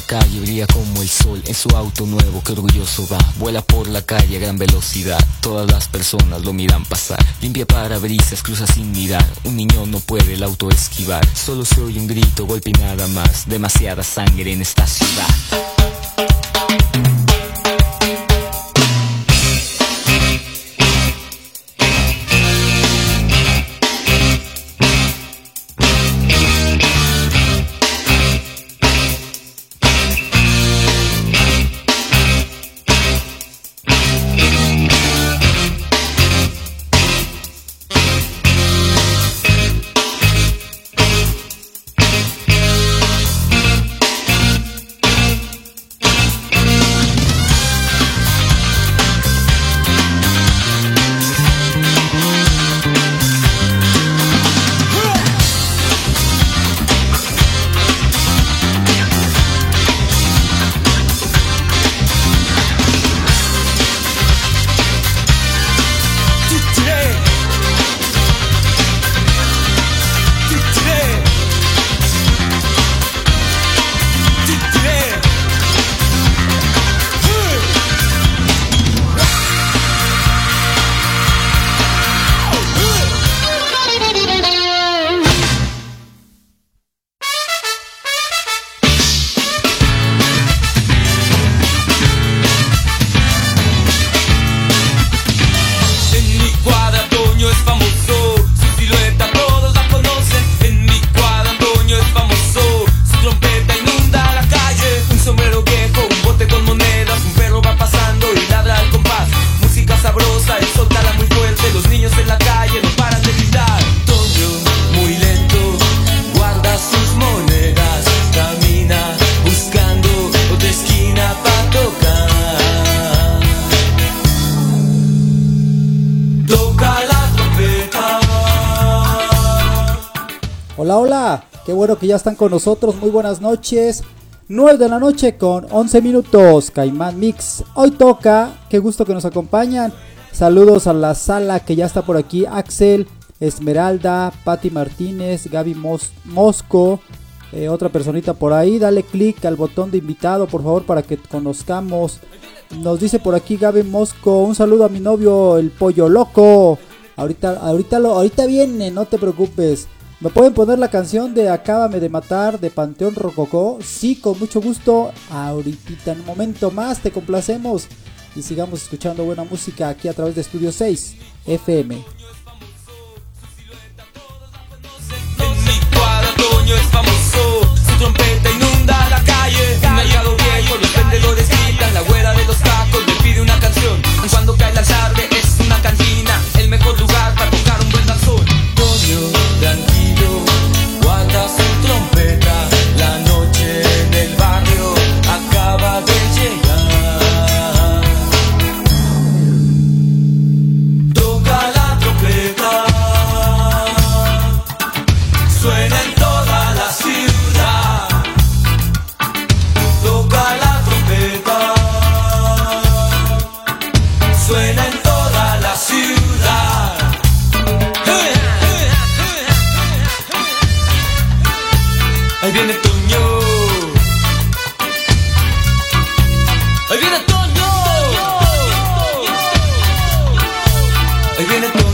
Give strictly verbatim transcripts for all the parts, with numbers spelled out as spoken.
calle, brilla como el sol en su auto nuevo que orgulloso va. Vuela por la calle a gran velocidad, todas las personas lo miran pasar. Limpia parabrisas, cruza sin mirar, un niño no puede el auto esquivar. Solo se oye un grito, golpe y nada más, demasiada sangre en esta ciudad. Hola, hola, qué bueno que ya están con nosotros, muy buenas noches. nueve de la noche con once minutos, Caimán Mix. Hoy toca, qué gusto que nos acompañan. Saludos a la sala que ya está por aquí, Axel, Esmeralda, Patti Martínez, Gaby Mos- Mosco, eh, otra personita por ahí. Dale click al botón de invitado, por favor, para que conozcamos. Nos dice por aquí Gaby Mosco, un saludo a mi novio, el Pollo Loco. Ahorita, ahorita, lo, ahorita viene, no te preocupes. ¿Me pueden poner la canción de Acábame de Matar de Panteón Rococó? Sí, con mucho gusto. Ahorita, en un momento más, te complacemos. Y sigamos escuchando buena música aquí a través de Estudio seis F M. En mi cuadro Toño es famoso, su trompeta inunda la calle. En Mercado Viejo los vendedores gritan, la güera de los tacos le pide una canción. Cuando cae la tarde es una cantina, el mejor lugar para tocar un buen danzón. Toño, tranquilo, guarda su trompeta, la noche en el barrio acaba de llegar. Toca la trompeta, suena en toda la ciudad. Toca la trompeta, suena en toda la ciudad. Ahí viene Toño, ahí viene Toño, ahí viene Toño.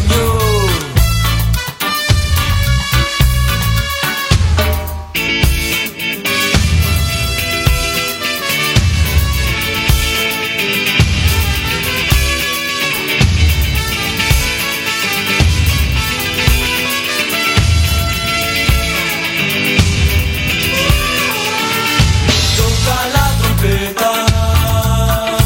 Toca la trompeta,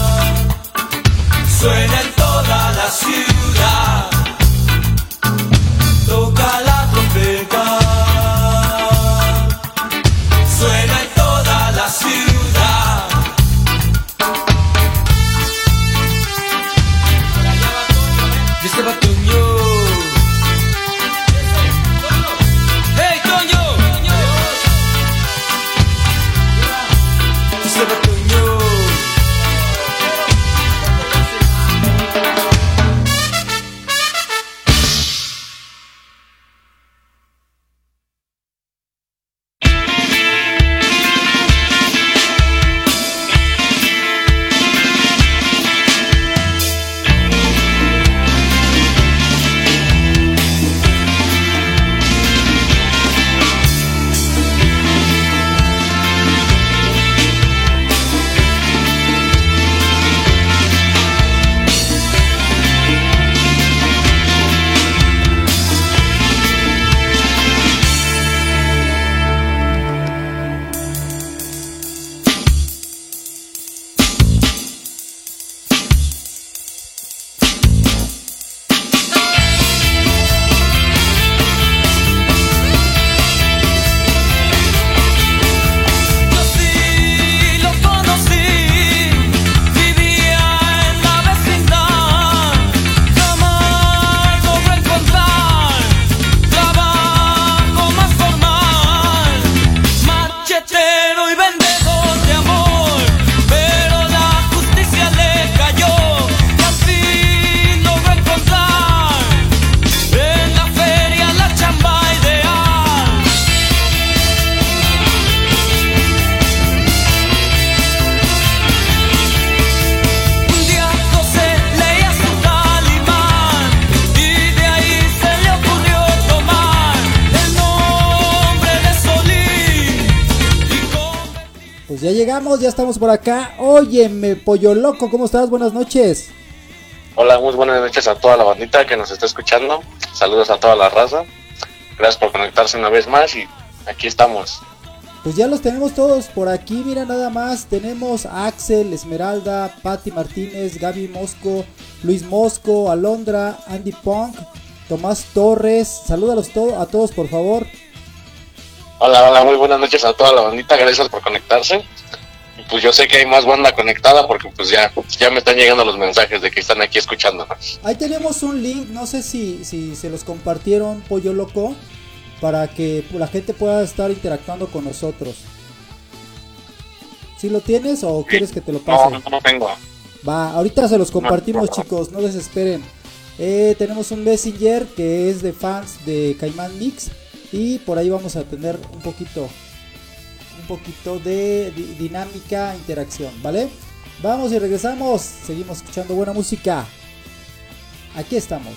Pues ya llegamos, ya estamos por acá. Óyeme, Pollo Loco, ¿cómo estás? Buenas noches. Hola, muy buenas noches a toda la bandita que nos está escuchando. Saludos a toda la raza. Gracias por conectarse una vez más y aquí estamos. Pues ya los tenemos todos por aquí, mira nada más. Tenemos a Axel, Esmeralda, Patti Martínez, Gaby Mosco, Luis Mosco, Alondra, Andy Punk, Tomás Torres. Salúdalos to- a todos por favor. Hola, hola, muy buenas noches a toda la bandita. Gracias por conectarse. Pues yo sé que hay más banda conectada porque pues ya, ya me están llegando los mensajes de que están aquí escuchándonos. Ahí tenemos un link, no sé si, si se los compartieron, Pollo Loco, para que la gente pueda estar interactuando con nosotros. ¿Sí lo tienes o quieres que te lo pase? No, no lo tengo. Va, ahorita se los compartimos, chicos, no desesperen. Eh, tenemos un Messenger que es de fans de Caimán Mix y por ahí vamos a tener un poquito... un poquito de di- dinámica, interacción, ¿vale? Vamos y regresamos, seguimos escuchando buena música. Aquí estamos.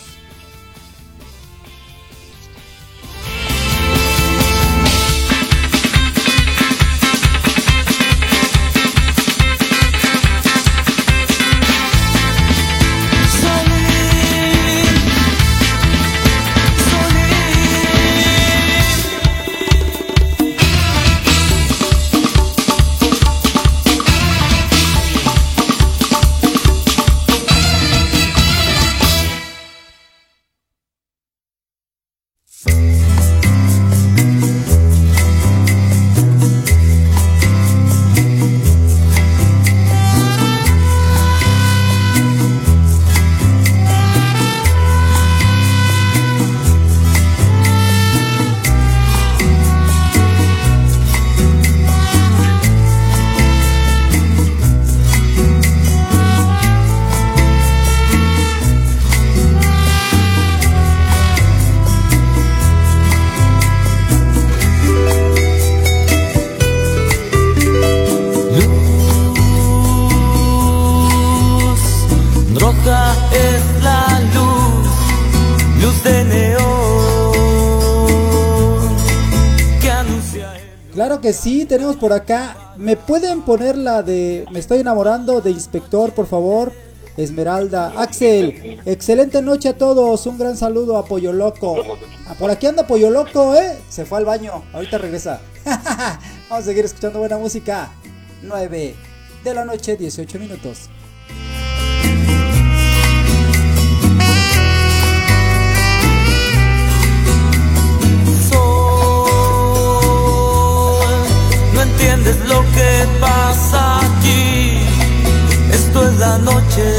Claro que sí, tenemos por acá. ¿Me pueden poner la de Me estoy enamorando de Inspector, por favor? Esmeralda, Axel, excelente noche a todos. Un gran saludo a Pollo Loco. Ah, por aquí anda Pollo Loco, ¿eh? Se fue al baño, ahorita regresa. Vamos a seguir escuchando buena música. nueve de la noche, dieciocho minutos. No entiendes lo que pasa aquí. Esto es la noche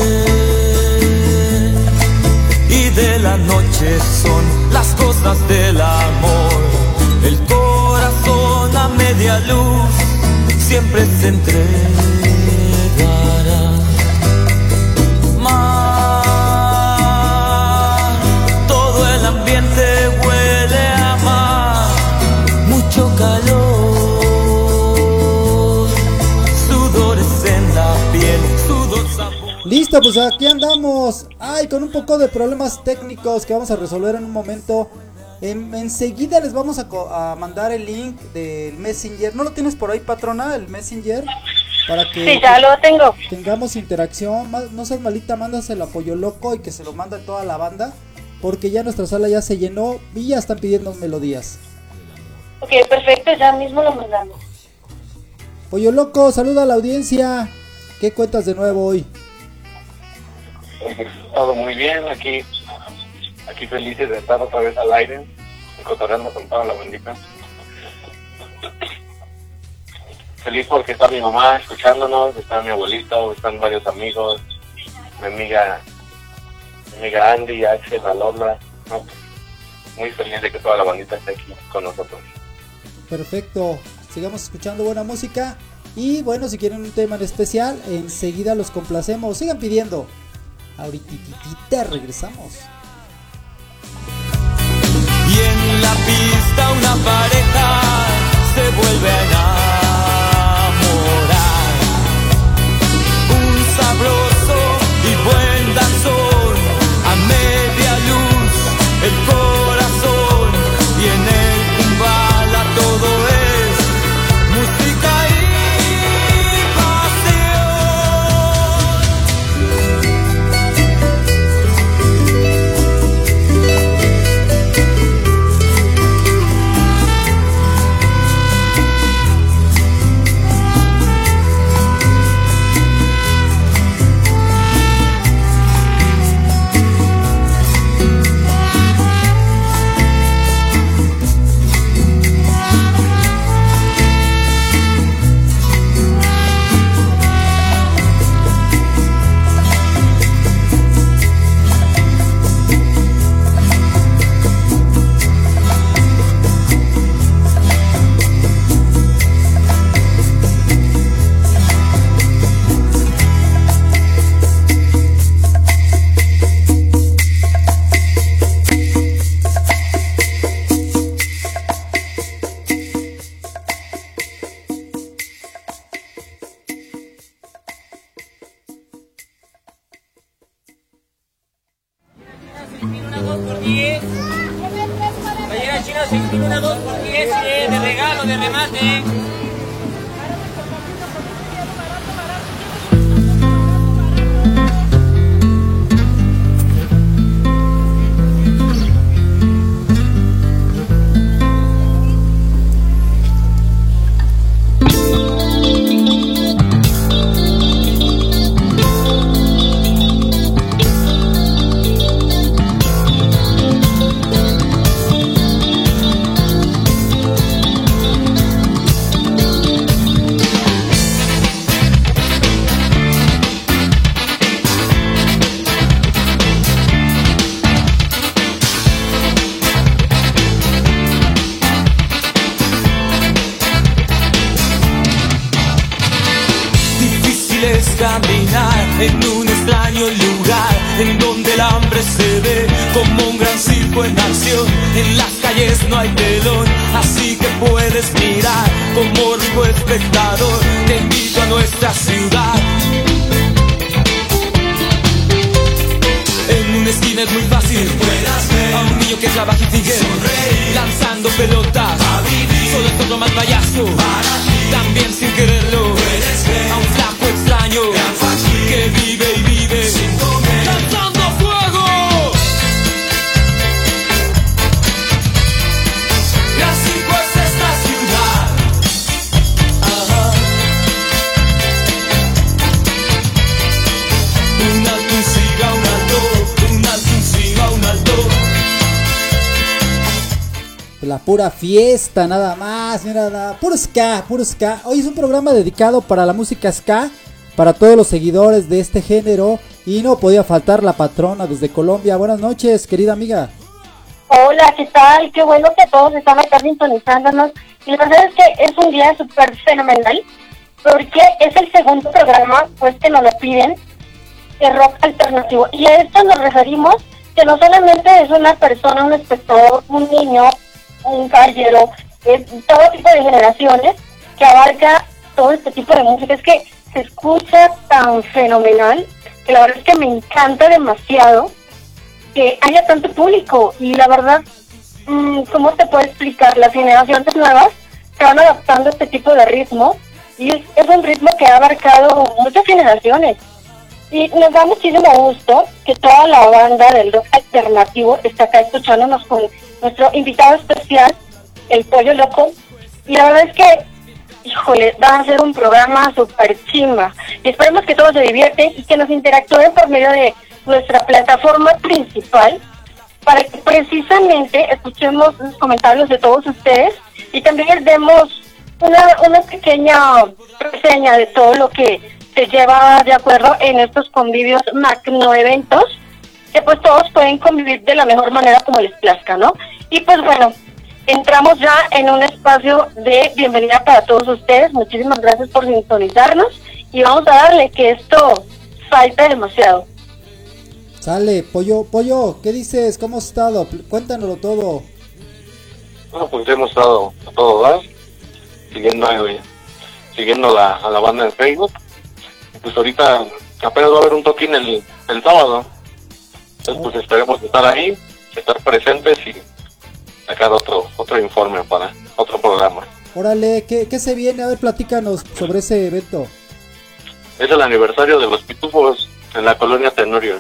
y de la noche son las cosas del amor. El corazón a media luz siempre se entregará. Mar, todo el ambiente huele a mar, mucho calor. Listo, pues aquí andamos. Ay, con un poco de problemas técnicos que vamos a resolver en un momento. En, enseguida les vamos a, a mandar el link del Messenger. ¿No lo tienes por ahí, patrona, el Messenger? Para que sí, ya lo tengo. Tengamos interacción. No seas malita, mándaselo a Pollo Loco y que se lo mande a toda la banda. Porque ya nuestra sala ya se llenó y ya están pidiendo melodías. Ok, perfecto, ya mismo lo mandamos. Pollo Loco, saluda a la audiencia. ¿Qué cuentas de nuevo hoy? Todo muy bien, aquí aquí felices de estar otra vez al aire, cotorreando con toda la bandita. Feliz porque está mi mamá escuchándonos, está mi abuelito, están varios amigos, mi amiga, mi amiga Andy, Axel, Alondra, ¿no? Muy feliz de que toda la bandita esté aquí con nosotros. Perfecto, sigamos escuchando buena música y bueno, si quieren un tema en especial, enseguida los complacemos, sigan pidiendo. Ahorita regresamos. Y en la pista una pareja se vuelve a enamorar. Un sabroso y buen danzón a media luz, el corazón y en el kumbala todo es música y por diez. Playera china sextil, una dos por diez, eh, de regalo, de remate. Caminar en un extraño lugar en donde el hambre se ve como un gran circo en acción. En las calles no hay telón, así que puedes mirar como rico espectador. Te invito a nuestra ciudad. En una esquina es muy fácil puedas ver a un niño que trabaja y sigue sonreír, lanzando pelotas a vivir. Solo es otro mal payaso para ti. También sin quererlo puedes ver a un flaco extraño que vive y vive sin comer, lanzando fuego. Y así pues esta ciudad. Ajá. Un alto, un siga, un alto, un alto, un siga, un alto. La pura fiesta, nada más, mira, nada, puro ska, puro ska. Hoy es un programa dedicado para la música ska, para todos los seguidores de este género, y no podía faltar la patrona desde Colombia. Buenas noches, querida amiga. Hola, ¿qué tal? Qué bueno que todos están acá sintonizándonos. Y la verdad es que es un día súper fenomenal, porque es el segundo programa, pues, que nos lo piden, de rock alternativo. Y a esto nos referimos que no solamente es una persona, un espectador, un niño, un caballero, es todo tipo de generaciones que abarca todo este tipo de música. Es que se escucha tan fenomenal que la verdad es que me encanta demasiado que haya tanto público. Y la verdad, mmm, ¿cómo te puedo explicar? Las generaciones nuevas se van adaptando a este tipo de ritmo, y es, es un ritmo que ha abarcado muchas generaciones. Y nos da muchísimo gusto que toda la banda del rock alternativo está acá escuchándonos con nuestro invitado especial, el Pollo Loco. Y la verdad es que, híjole, va a ser un programa súper chimba. Y esperemos que todos se divierten y que nos interactúen por medio de nuestra plataforma principal, para que precisamente escuchemos los comentarios de todos ustedes y también les demos una, una pequeña reseña de todo lo que se lleva de acuerdo en estos convivios magno eventos, que pues todos pueden convivir de la mejor manera como les plazca, ¿no? Y pues bueno, entramos ya en un espacio de bienvenida para todos ustedes. Muchísimas gracias por sintonizarnos y vamos a darle, que esto falta demasiado. Sale, Pollo, Pollo, ¿qué dices? ¿Cómo has estado? Cuéntanoslo todo. Bueno, pues hemos estado a todo dar, siguiendo, eh, siguiendo la, a la banda en Facebook. Pues ahorita apenas va a haber un toquín el, el sábado. Entonces pues esperemos estar ahí, estar presentes y sacar otro otro informe para otro programa. Órale, ¿qué, qué se viene? A ver, platícanos sobre ese evento. Es el aniversario de los Pitufos en la colonia Tenorio.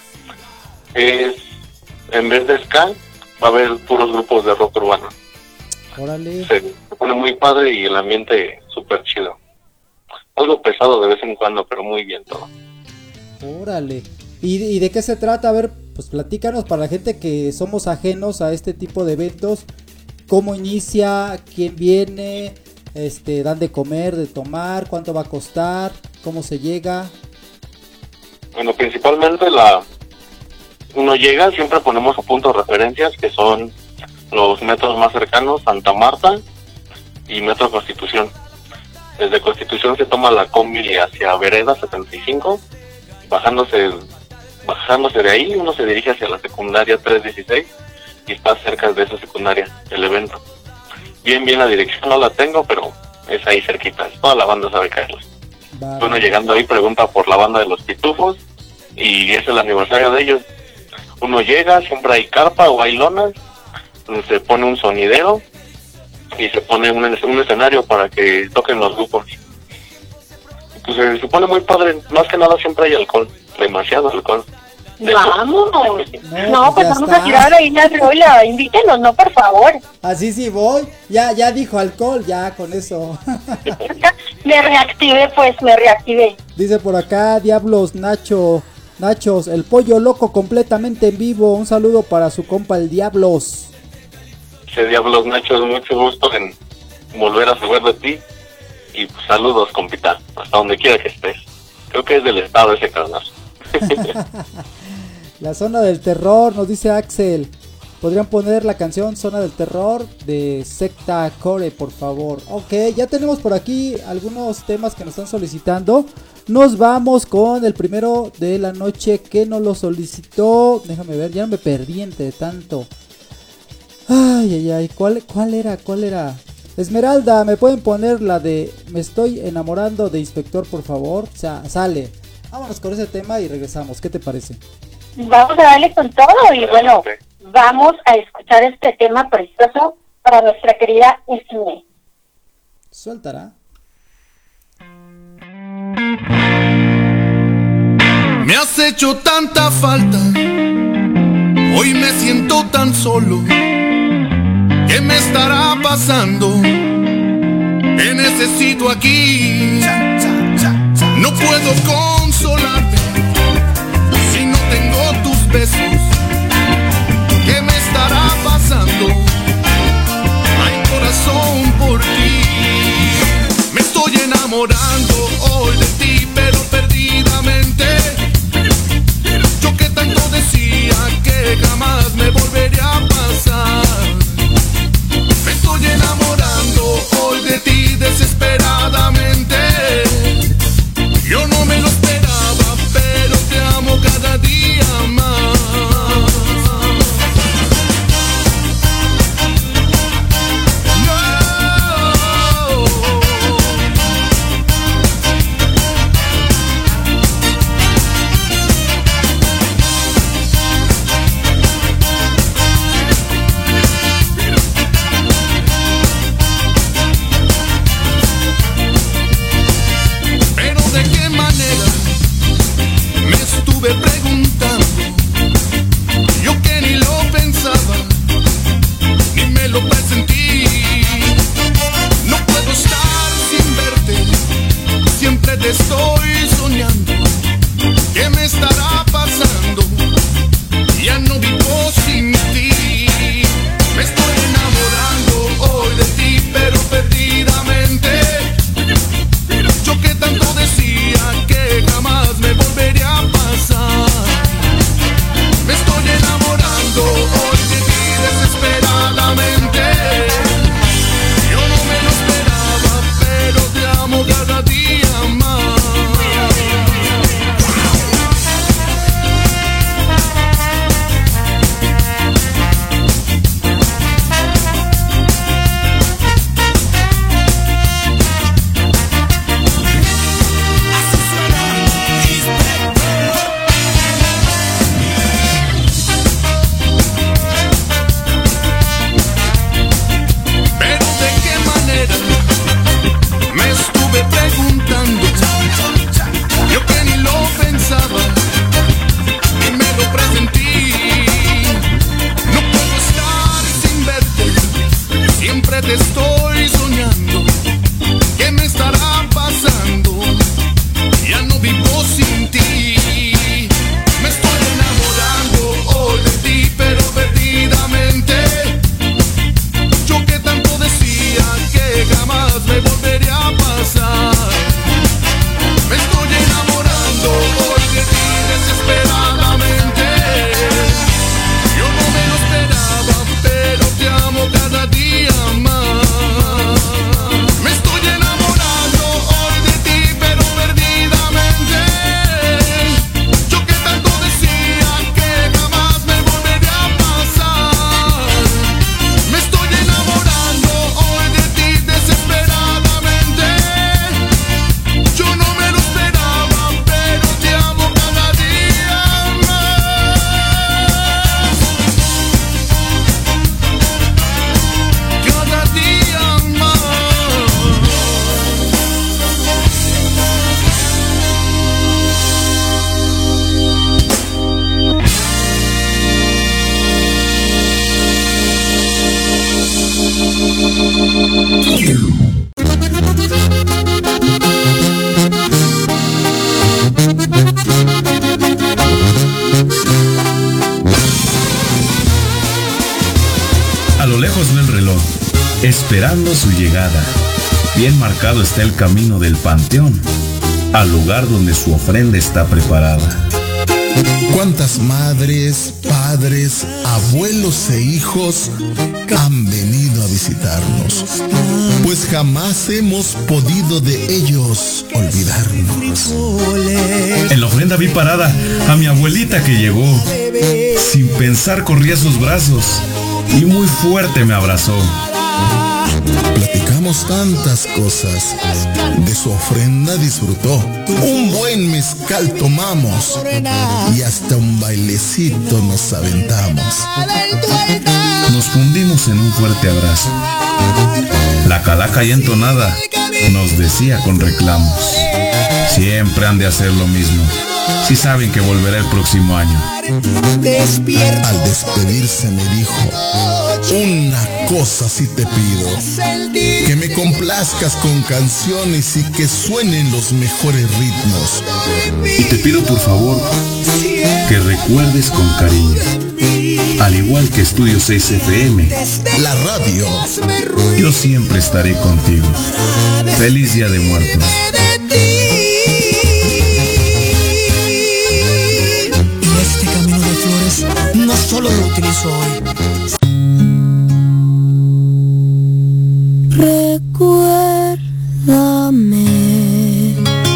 Es, en vez de ska, va a haber puros grupos de rock urbano. Órale. Se, se pone muy padre y el ambiente súper chido. Algo pesado de vez en cuando, pero muy bien todo. Órale. ¿Y, ¿Y de qué se trata? A ver, pues platícanos para la gente que somos ajenos a este tipo de eventos. ¿Cómo inicia? ¿Quién viene? Este, ¿dan de comer, de tomar? ¿Cuánto va a costar? ¿Cómo se llega? Bueno, principalmente la uno llega, siempre ponemos a punto referencias que son los metros más cercanos, Santa Marta y Metro Constitución. Desde Constitución se toma la combi hacia Vereda setenta y cinco, bajándose bajándose de ahí uno se dirige hacia la secundaria trescientos dieciséis y está cerca de esa secundaria el evento. Bien, bien, la dirección no la tengo, pero es ahí cerquita, toda la banda sabe caerla. Vale. Uno llegando ahí pregunta por la banda de los Pitufos y es el aniversario de ellos. uno llega, siempre hay carpa o hay lonas, se pone un sonidero y se pone un, un escenario para que toquen los grupos. Pues se supone muy padre, más que nada siempre hay alcohol, demasiado alcohol. Vamos. No, No, pues pues ya vamos está. a tirar ahí la rola. Invítenos, no, por favor. Así sí voy. Ya, ya dijo alcohol, ya con eso. Me reactivé, pues, me reactivé. Dice por acá Diablos Nacho, Nachos, el pollo loco completamente en vivo. Un saludo para su compa el Diablos. Ese Diablos Nachos, mucho gusto en volver a saber de ti. Y pues, saludos, compita, hasta donde quiera que estés. Creo que es del estado ese carnal. La zona del terror, nos dice Axel. ¿Podrían poner la canción Zona del Terror de Secta Core, por favor? Ok, ya tenemos por aquí algunos temas que nos están solicitando. Nos vamos con el primero de la noche que nos lo solicitó. Déjame ver, ya me perdí entre tanto. Ay, ay, ay, ¿cuál, cuál era? ¿Cuál era? Esmeralda, ¿me pueden poner la de Me estoy enamorando de Inspector, por favor? O sea, sale. Vámonos con ese tema y regresamos. ¿Qué te parece? Vamos a darle con todo y bueno, vamos a escuchar este tema precioso para nuestra querida Isme. Suéltala. Me has hecho tanta falta, hoy me siento tan solo. ¿Qué me estará pasando? Te necesito aquí. No puedo consolarte si no tengo tus besos. ¿Qué me estará pasando? Hay corazón por ti. Me estoy enamorando hoy de ti, pero perdidamente. Yo que tanto decía que jamás me volvería a pasar. Me estoy enamorando hoy de ti desesperadamente. Yo no me lo esperaba, pero te amo cada día más. esperando su llegada. Bien marcado está el camino del panteón, al lugar donde su ofrenda está preparada. ¿Cuántas madres, padres, abuelos e hijos han venido a visitarnos? Pues jamás hemos podido de ellos olvidarnos. En la ofrenda vi parada a mi abuelita que llegó. Sin pensar corrí a sus brazos y muy fuerte me abrazó. Platicamos tantas cosas, de su ofrenda disfrutó. Un buen mezcal tomamos y hasta un bailecito nos aventamos. Nos fundimos en un fuerte abrazo. La calaca ya entonada nos decía con reclamos: siempre han de hacer lo mismo, si saben que volverá el próximo año. Al despedirse me dijo: una cosa sí te pido, que me complazcas con canciones y que suenen los mejores ritmos. Y te pido por favor que recuerdes con cariño, al igual que Estudio seis F M, la radio. Yo siempre estaré contigo. Feliz Día de Muertos. Y este camino de flores no solo lo utilizo hoy. Recuérdame,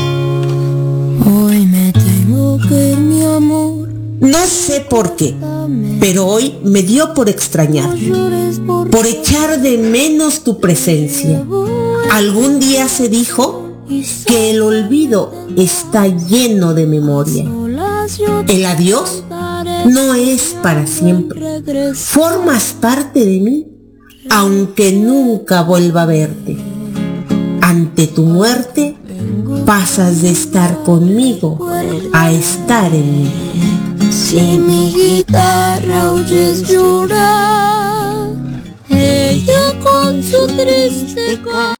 hoy me tengo que ir, mi amor. No sé por qué, pero hoy me dio por extrañar, por echar de menos tu presencia. Algún día se dijo que el olvido está lleno de memoria. El adiós no es para siempre. Formas parte de mí, aunque nunca vuelva a verte. Ante tu muerte, pasas de estar conmigo a estar en mí. Si mi guitarra oyes llorar, ella con su triste canto.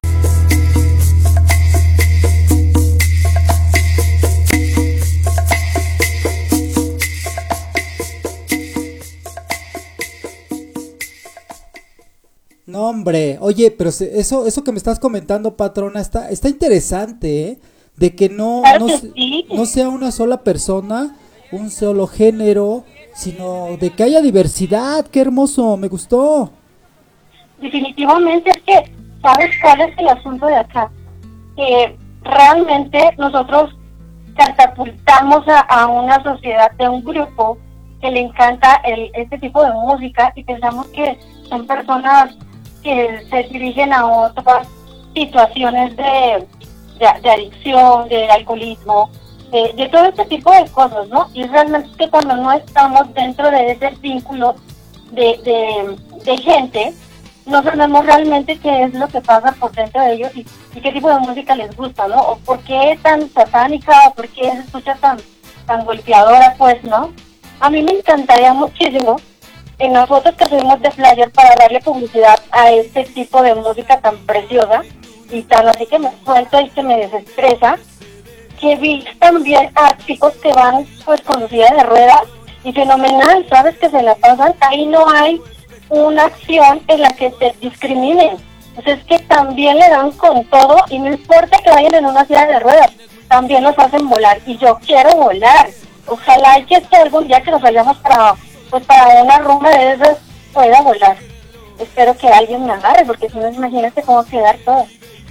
No, hombre, oye, pero se, eso eso que me estás comentando, patrona, está está interesante, ¿eh? De que no Claro no, que se- sí. no sea una sola persona, un solo género, sino de que haya diversidad. Qué hermoso, me gustó. Definitivamente es que, ¿sabes cuál es el asunto de acá? Que realmente nosotros catapultamos a, a una sociedad de un grupo que le encanta el, este tipo de música y pensamos que son personas que se dirigen a otras situaciones de, de, de adicción, de alcoholismo, de, de todo este tipo de cosas, ¿no? Y realmente es que cuando no estamos dentro de ese vínculo de, de, de gente, no sabemos realmente qué es lo que pasa por dentro de ellos y, y qué tipo de música les gusta, ¿no? O por qué es tan satánica, o por qué se escucha tan, tan golpeadora, pues, ¿no? A mí me encantaría muchísimo en las fotos que subimos de flyer para darle publicidad a este tipo de música tan preciosa y tan así que me suelta y que me desestresa, que vi también a chicos que van pues con silla de ruedas y fenomenal, sabes que se la pasan, ahí no hay una acción en la que te discriminen, entonces es que también le dan con todo y no importa que vayan en una silla de ruedas, también nos hacen volar y yo quiero volar, ojalá y que este algún día que nos vayamos para pues para una rumba de esas pueda volar. Espero que alguien me agarre, porque si no, imagínate cómo quedar todo.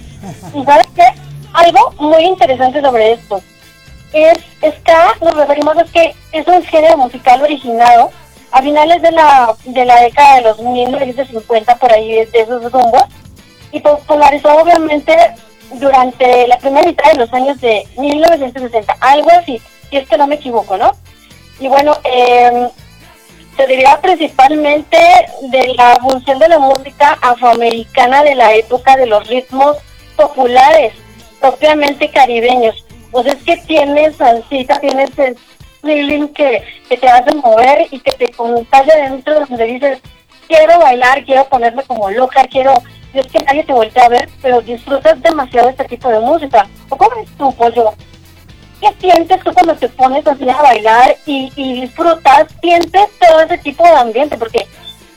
Y sabes qué, algo muy interesante sobre esto es ska, nos referimos a que es un género musical originado a finales de la de la década de los mil novecientos cincuenta, por ahí de, de esos rumbos, y popularizó obviamente durante la primera mitad de los años de mil novecientos sesenta, algo así, si es que no me equivoco, ¿no? Y bueno, eh, se deriva principalmente de la función de la música afroamericana de la época de los ritmos populares, propiamente caribeños. Pues es que tienes salsita, tienes el feeling que, que te hace mover y que te contagia dentro, donde dices, quiero bailar, quiero ponerme como loca, quiero... Y es que nadie te voltea a ver, pero disfrutas demasiado este tipo de música. ¿O cómo es tu pollo? ¿Qué sientes tú cuando te pones así a bailar y, y disfrutas, sientes todo ese tipo de ambiente? Porque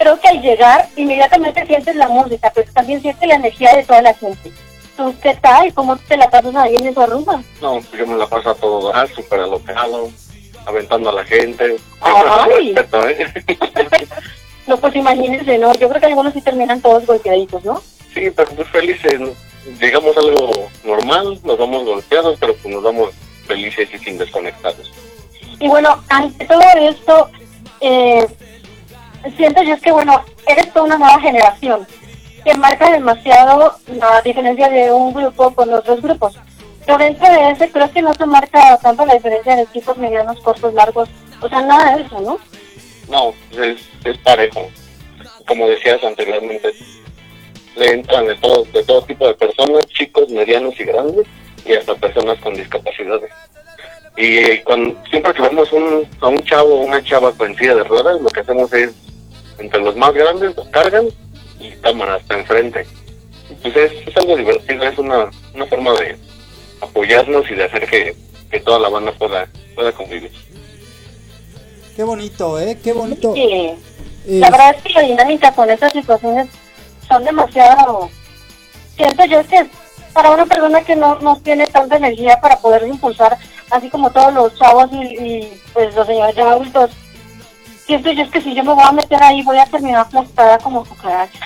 creo que al llegar inmediatamente sientes la música, pero también sientes la energía de toda la gente. ¿Tú qué tal? ¿Cómo te la pasas ahí en esa rumba? No, pues yo me la paso a todo dar, súper alocado, aventando a la gente. Ay. Respeto, ¿eh? No, pues imagínense, ¿no? Yo creo que algunos sí terminan todos golpeaditos, ¿no? Sí, pero pues felices, ¿no? Digamos algo normal, nos vamos golpeados, pero pues nos vamos felices y sin desconectados. Y bueno, ante todo esto, eh, siento yo es que, bueno, eres toda una nueva generación que marca demasiado la diferencia de un grupo con otros grupos. Pero dentro de ese creo que no se marca tanto la diferencia de tipos medianos, cortos, largos, o sea, nada de eso, ¿no? No, es, es parejo. Como decías anteriormente, le entran de todo, de todo tipo de personas, chicos, medianos y grandes, y hasta personas con discapacidades. Y cuando, siempre que vemos un, a un chavo o una chava con silla de ruedas, lo que hacemos es, entre los más grandes, los cargan y cámara hasta enfrente. Pues es, es algo divertido, es una, una forma de apoyarnos y de hacer que, que toda la banda pueda, pueda convivir. Qué bonito, ¿eh? Qué bonito. Sí. Eh, La verdad es que la dinámica con estas situaciones son demasiado... Siento yo es que para una persona que no, no tiene tanta energía para poder impulsar, así como todos los chavos y, y pues los señores ya adultos, siento yo es que si yo me voy a meter ahí voy a terminar aplastada como cucaracha.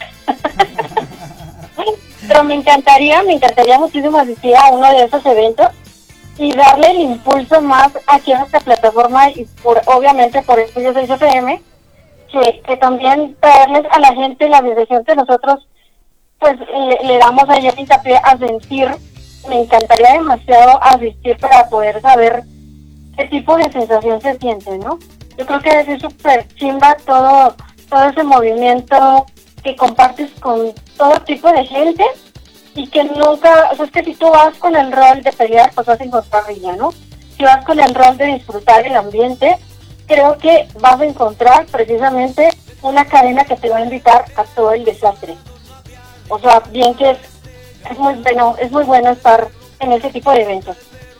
Pero me encantaría, me encantaría muchísimo asistir a uno de esos eventos y darle el impulso más aquí en esta plataforma y por obviamente por Estudios seis F M, que, que también traerles a la gente la visión que nosotros pues le, le damos ayer hincapié a sentir. Me encantaría demasiado asistir para poder saber qué tipo de sensación se siente, ¿no? Yo creo que es súper chimba todo, todo ese movimiento que compartes con todo tipo de gente y que nunca, o sea, es que si tú vas con el rol de pelear, pues vas a encontrar riña, ¿no? Si vas con el rol de disfrutar el ambiente, creo que vas a encontrar precisamente una cadena que te va a invitar a todo el desastre. O sea, bien que es, es muy bueno, es muy bueno estar en ese tipo de eventos.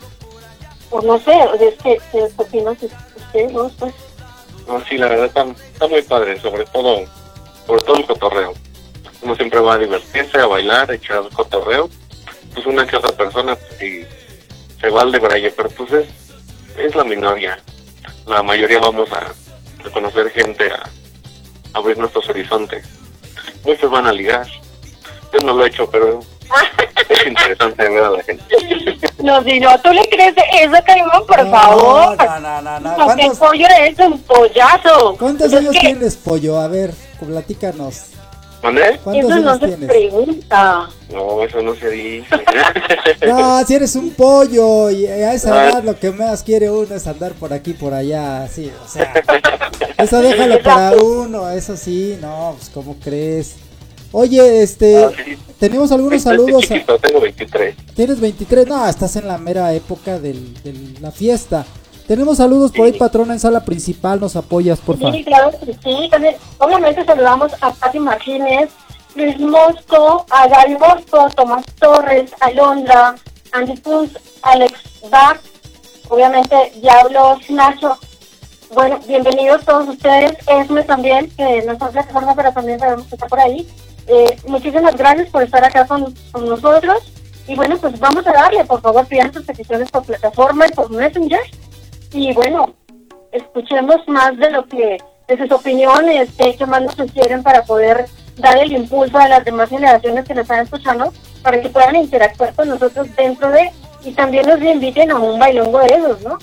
Pues no sé, es que, ¿qué opinas ustedes dos, pues? No, sí, la verdad está, está muy padre, sobre todo, sobre todo el cotorreo. Uno siempre va a divertirse, a bailar, a echar cotorreo. Pues una que otra persona, pues sí, se va al de braille, pero pues es, es la minoría. La mayoría vamos a, a conocer gente, a, a abrir nuestros horizontes. Muchos van a ligar. Yo no lo he hecho, pero es interesante ver a la gente. No, si no, ¿tú le crees eso, Caimán? Por no, favor. No, no, no, no. No, que pollo es un pollazo. ¿Cuántos Pero años es que tienes, pollo? A ver, platícanos. ¿Mandé? ¿Cuántos eso años no se tienes? pregunta. No, eso no se dice. No, si eres un pollo y a esa edad lo que más quiere uno es andar por aquí, por allá, sí, o sea, eso déjalo para uno, eso sí, no, pues ¿cómo crees? Oye, este, Ah, sí. tenemos algunos Estoy saludos. chiquito, tengo veintitrés. Tienes veintitrés, no, estás en la mera época del, de la fiesta. Tenemos saludos por ahí, patrona, en sala principal, nos apoyas, por favor. Sí, claro que sí. También, obviamente saludamos a Pati Martínez, Luis Mosco, a Gaby Mosco, Tomás Torres, Alondra, Andy Punz, Alex Bach, obviamente Diablos, Nacho. Bueno, bienvenidos todos ustedes. Esme también, que no está en plataforma, pero también sabemos que está por ahí. Eh, muchísimas gracias por estar acá con, con nosotros. Y bueno, pues vamos a darle, por favor, pidan sus peticiones por plataforma y por Messenger. Y bueno, escuchemos más de lo que, de sus opiniones, de qué más nos sugieren para poder dar el impulso a las demás generaciones que nos están escuchando, para que puedan interactuar con nosotros dentro de, y también nos inviten a un bailongo de esos, ¿no?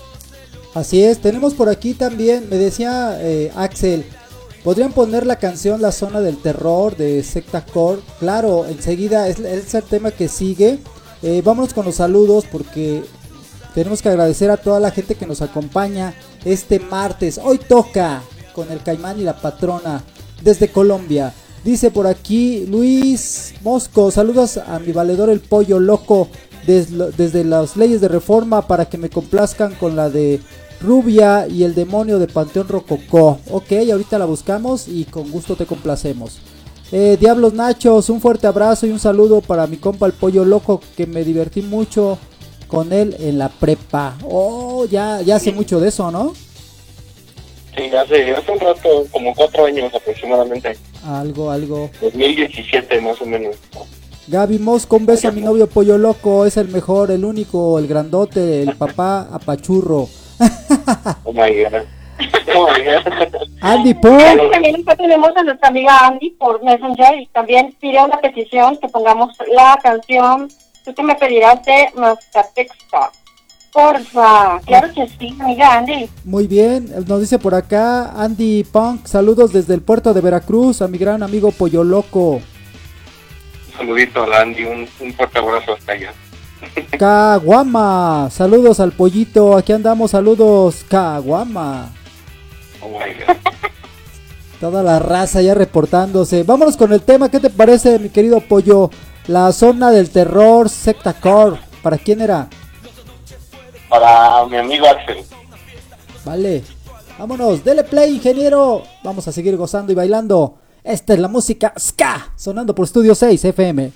Así es, tenemos por aquí también, me decía eh, Axel, ¿podrían poner la canción La Zona del Terror de Secta Core? Claro, enseguida es, es el tema que sigue. Eh, vámonos con los saludos porque tenemos que agradecer a toda la gente que nos acompaña este martes. Hoy toca con el Caimán y la patrona desde Colombia. Dice por aquí Luis Mosco, saludos a mi valedor el pollo loco desde, desde las leyes de reforma para que me complazcan con la de Rubia y el demonio de Panteón Rococó. Ok, ahorita la buscamos y con gusto te complacemos. Eh, Diablos Nachos, un fuerte abrazo y un saludo para mi compa el pollo loco, que me divertí mucho con él en la prepa. Oh, ya, ya hace mucho de eso, ¿no? Sí, hace, hace un rato, como cuatro años aproximadamente. Algo, algo. dos mil diecisiete más o menos. Gaby Mosco, un beso a mi novio Pollo Loco, es el mejor, el único, el grandote, el papá apachurro. Oh my god. Oh my god. Andy Pong. También tenemos a nuestra amiga Andy por Messenger y también pide una petición que pongamos la canción Tú que me pedirás de Mascatexta. Porfa, claro que sí, amiga Andy. Muy bien, nos dice por acá Andy Punk, saludos desde el puerto de Veracruz a mi gran amigo Pollo Loco. Un saludito a la Andy, un, un fuerte abrazo hasta allá. Caguama, saludos al pollito, aquí andamos, saludos, Caguama. Oh my god. Toda la raza ya reportándose. Vámonos con el tema, ¿qué te parece, mi querido Pollo? La zona del terror, Secta Core, ¿para quién era? Para mi amigo Axel. Vale, vámonos, dele play, ingeniero. Vamos a seguir gozando y bailando. Esta es la música ska, sonando por Estudio seis F M.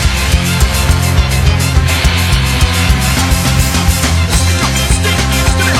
Stop, stop, stop.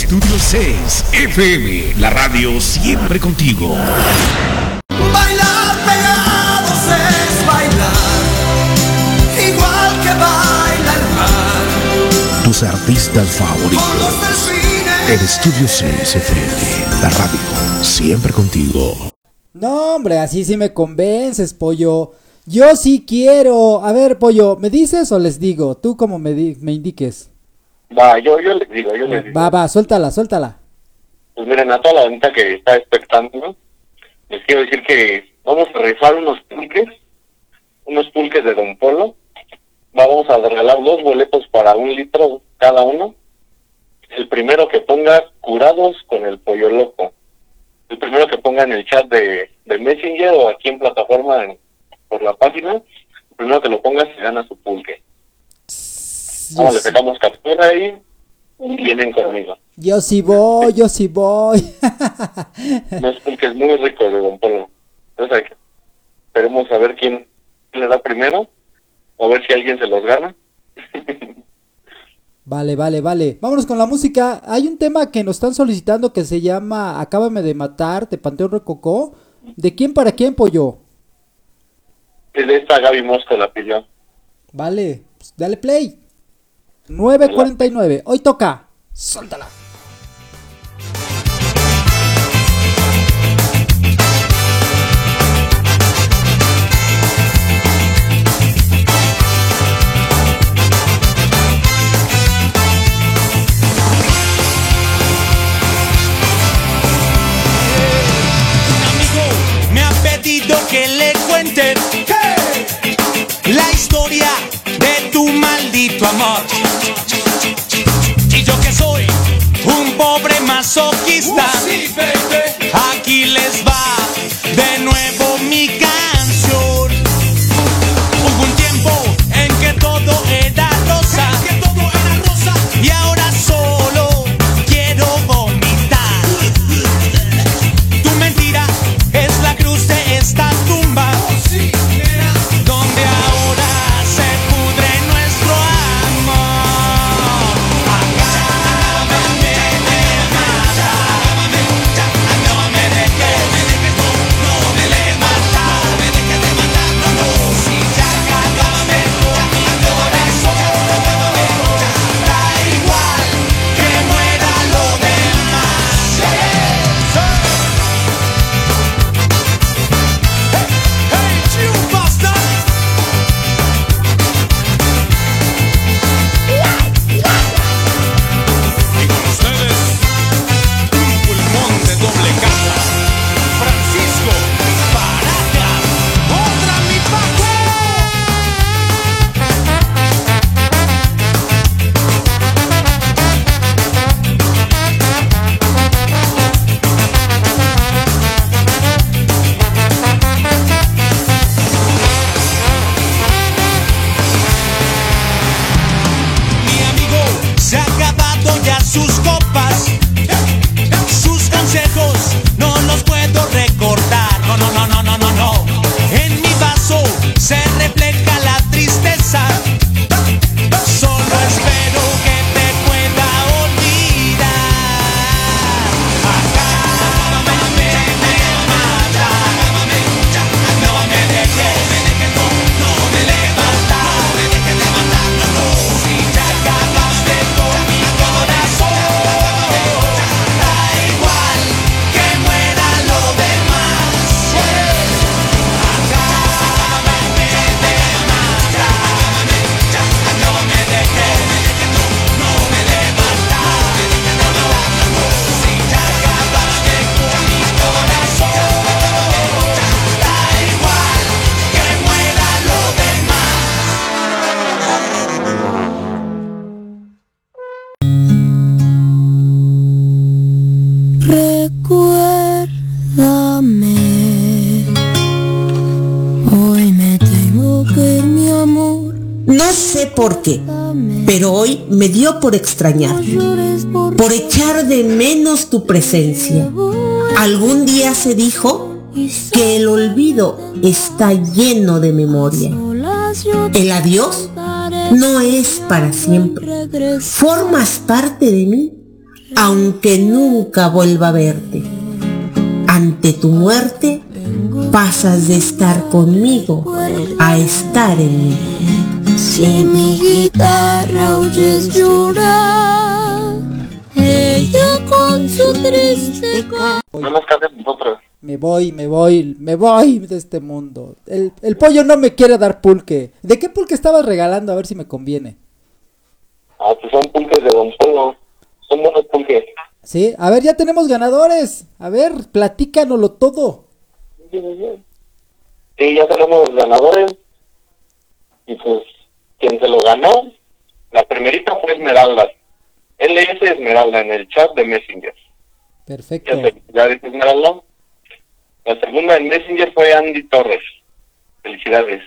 Estudio seis F M, la radio siempre contigo. Bailar pegados es bailar, igual que baila el mar. Tus artistas favoritos. En Estudio seis F M, la radio siempre contigo. No, hombre, así sí me convences, pollo. Yo sí quiero. A ver, pollo, ¿me dices o les digo? Tú como me, di- me indiques. Va, yo, yo les digo, yo les digo. Va, va, suéltala, suéltala. Pues miren, a toda la gente que está expectando, les quiero decir que vamos a rifar unos pulques, unos pulques de Don Polo. Vamos a regalar dos boletos para un litro cada uno. El primero que ponga curados con el pollo loco. El primero que ponga en el chat de, de Messenger o aquí en plataforma en, por la página, el primero que lo ponga se gana su pulque. Vamos, le sacamos captura ahí y vienen conmigo. Yo sí voy, yo sí voy. Unos pulques muy ricos de Don Polo. Entonces, hay que- esperemos a ver quién le da primero, o a ver si alguien se los gana. Vale, vale, vale. Vámonos con la música. Hay un tema que nos están solicitando que se llama Acábame de matar, de Panteón Rococó. ¿De quién para quién, pollo? Es de esta Gaby Mosco la pidió. Vale, pues dale play. nueve cuarenta y nueve. Hoy toca. Suéltala. Me ha pedido que le cuente la historia de tu maldito amor. Y yo que soy un pobre masoquista, aquí les va de nuevo mi canción. Hubo un tiempo en que todo era rosa, y ahora solo quiero vomitar. Tu mentira es la cruz de esta tumba, donde ahora se pudre nuestro amor. Acábame de matar, no me dejes, no me le matar, me dejes de matar, no, no. Si ya acábame con mi corazón, da igual que muera lo demás. Y con ustedes, un pulmón de doble cara, Francisco Paraca, otra mi Paco. Mi amigo se ha acabado ya sus copas, sus consejos no los puedo recordar. No, no, no, no, no, no, no. En mi vaso se refleja la tristeza. Solo espero que te pueda olvidar. Acábame de matar, no me dejes, no me le matar, me dejes de matar, no, no. Si ya acabaste con mi corazón, da igual que muera lo demás. Acábame de matar, no me dejes, no me le matar, no, no, no. Si ya acabaste con mi corazón, da igual que muera lo demás. Recuérdame, hoy me tengo que ir, mi amor. No sé por qué, pero hoy me dio por extrañar, por echar de menos tu presencia. Algún día se dijo que el olvido está lleno de memoria. El adiós no es para siempre. Formas parte de mí aunque nunca vuelva a verte. Ante tu muerte, pasas de estar conmigo a estar en mí. Si mi guitarra oyes llorar, ella con su triste ca- No nos cantes nosotros. Me voy, me voy, me voy de este mundo. El, el pollo no me quiere dar pulque. ¿De qué pulque estabas regalando? A ver si me conviene. Ah, pues son pulques de Don Polo. Son buenos pulques. Sí, a ver, ya tenemos ganadores. A ver, platícanoslo todo. Sí, ya tenemos ganadores. Y pues, quien se lo ganó, la primerita fue Esmeralda. L S Esmeralda en el chat de Messenger. Perfecto. Ya dice Esmeralda. La segunda en Messenger fue Andy Torres. Felicidades.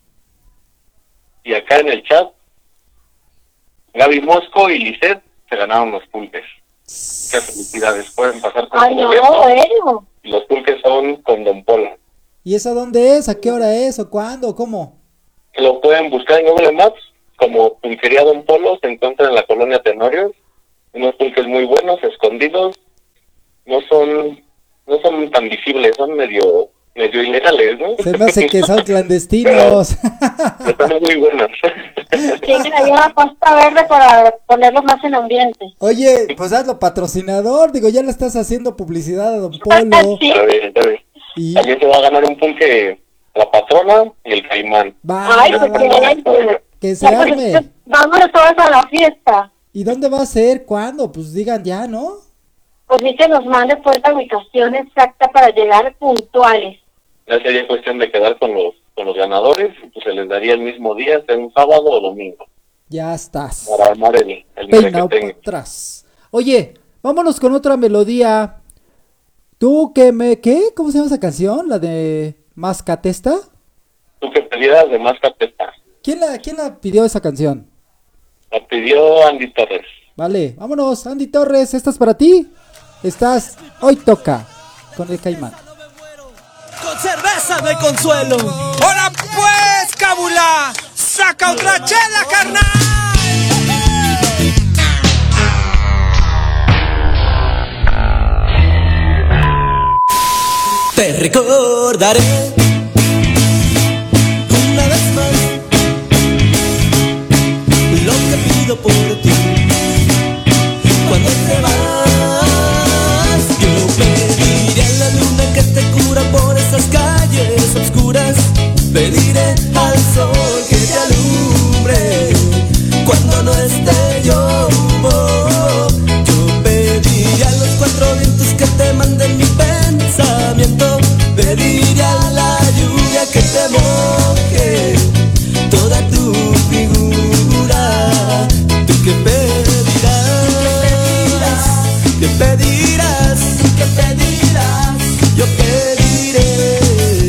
Y acá en el chat, Gaby Mosco y Lisette se ganaron los pulques. Qué felicidades. Pueden pasar con Ay, su no, gobierno. bueno. Y los pulques son con Don Polo. ¿Y eso dónde es? ¿A qué hora es? ¿O cuándo? ¿Cómo? Lo pueden buscar en Google Maps como Pulquería Don Polo. Se encuentra en la colonia Tenorios. Unos pulques muy buenos, escondidos. No son no son tan visibles, son medio medio ilegales, ¿no? Se me hace que son clandestinos. Están muy buenos. Sí, que le dio la Costa Verde para ponerlos más en ambiente. Oye, pues hazlo patrocinador. Digo, ya le estás haciendo publicidad a Don Polo. Sí. Está bien, está bien. Y... También se va a ganar un pulque la patrona y el caimán. Va, Ay, va, pues va, que va. bien. Que se Ya, pues, arme. vámonos todos a la fiesta. ¿Y dónde va a ser? ¿Cuándo? Pues digan ya, ¿no? Pues sí que nos mande pues la ubicación exacta para llegar puntuales. Ya sería cuestión de quedar con los con los ganadores y pues se les daría el mismo día, sea un sábado o domingo, Ya estás. para armar el, el Peinado para merequetengue. atrás. Oye, vámonos con otra melodía. ¿Tú qué me... qué? ¿Cómo se llama esa canción? ¿La de Mascatesta? Tú que pedías de más carpeta. ¿Quién la, quién la pidió esa canción? La pidió Andy Torres. Vale, vámonos, Andy Torres, esta es para ti. Estás Hoy Toca con el Caimán. Con cerveza me consuelo. ¡Hola pues, Cábula! ¡Saca otra chela, carnal! Te recordaré una vez más lo que pido por ti. Cuando te vas, yo pediré a la luna que te cubra por esas calles oscuras. Pediré al sol que te alumbre cuando no esté yo. Yo pediré a los cuatro vientos que te manden mi pensamiento. Pediré a la lluvia que te moje toda tu figura. Tú que pedirás, que pedirás, que pedirás, yo pediré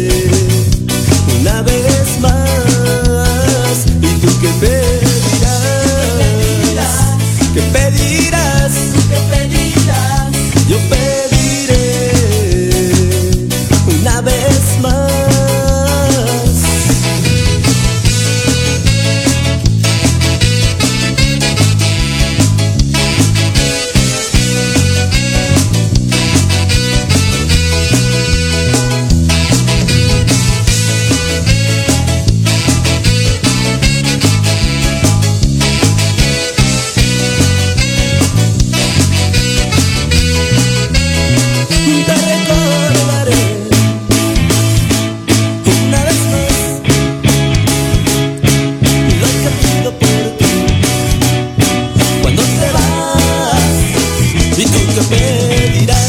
una vez más. Y tú que pedirás, que pedirás, que pedirás, yo pediré una vez más. Te recordaré una vez más lo que pido por ti. Cuando te vas, y tú que pedirás,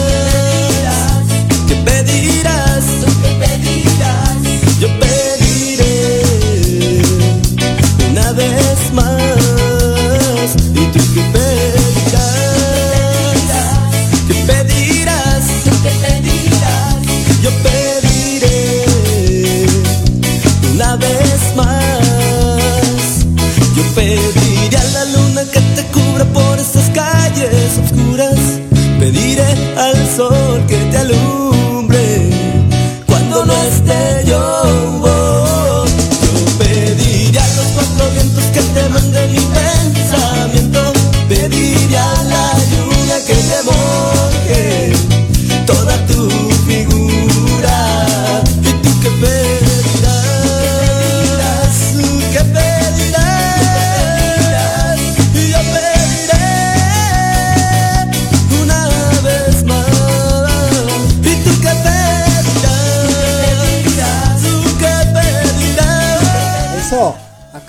que pedirás, que pedirás, yo pediré una vez más. Y tú que pedirás, que pedirás, que pedirás, yo pediré una vez más. Yo pediré a la luna que te cubra por esas calles oscuras. Pediré al sol que te alumbre cuando no esté yo. Yo pediré a los cuatro vientos que te manden mi pensamiento. Pediré a la lluvia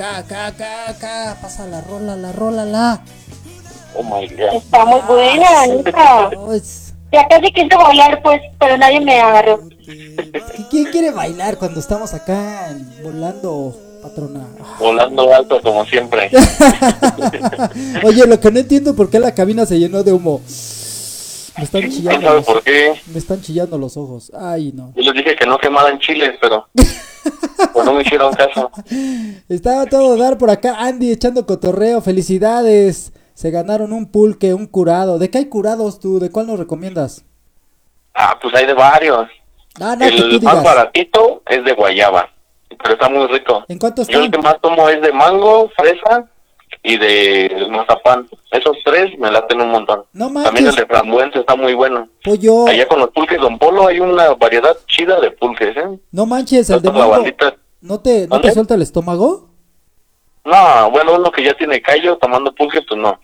acá, acá, acá, acá. Pasa la rola, la rola, la. Oh my God. Está muy buena, neta. No, es- Ya casi quise bailar, pues, pero nadie me agarró. ¿Quién quiere bailar cuando estamos acá volando, patrona? Volando alto como siempre. Oye, lo que no entiendo es por qué la cabina se llenó de humo. Me están ¿Quién chillando. sabe los- por qué? Me están chillando los ojos. Ay, no. Yo les dije que no quemaran chiles, pero pues no me hicieron caso. Estaba todo dar por acá. Andy echando cotorreo. Felicidades. Se ganaron un pulque, un curado. ¿De qué hay curados tú? ¿De cuál nos recomiendas? Ah, pues hay de varios. Ah, no, que tú El más digas. baratito es de guayaba, pero está muy rico. ¿En cuánto Yo el están? que más tomo es de mango, fresa y de mazapán. Esos tres me laten un montón. No También el manches. de frambuesa está muy bueno. Pollo. Allá con los pulques Don Polo hay una variedad chida de pulques, ¿eh? No manches, el de La mango. bandita. ¿No te, no te ¿Dónde? suelta el estómago? No, bueno, uno que ya tiene callo tomando pulque, pues no.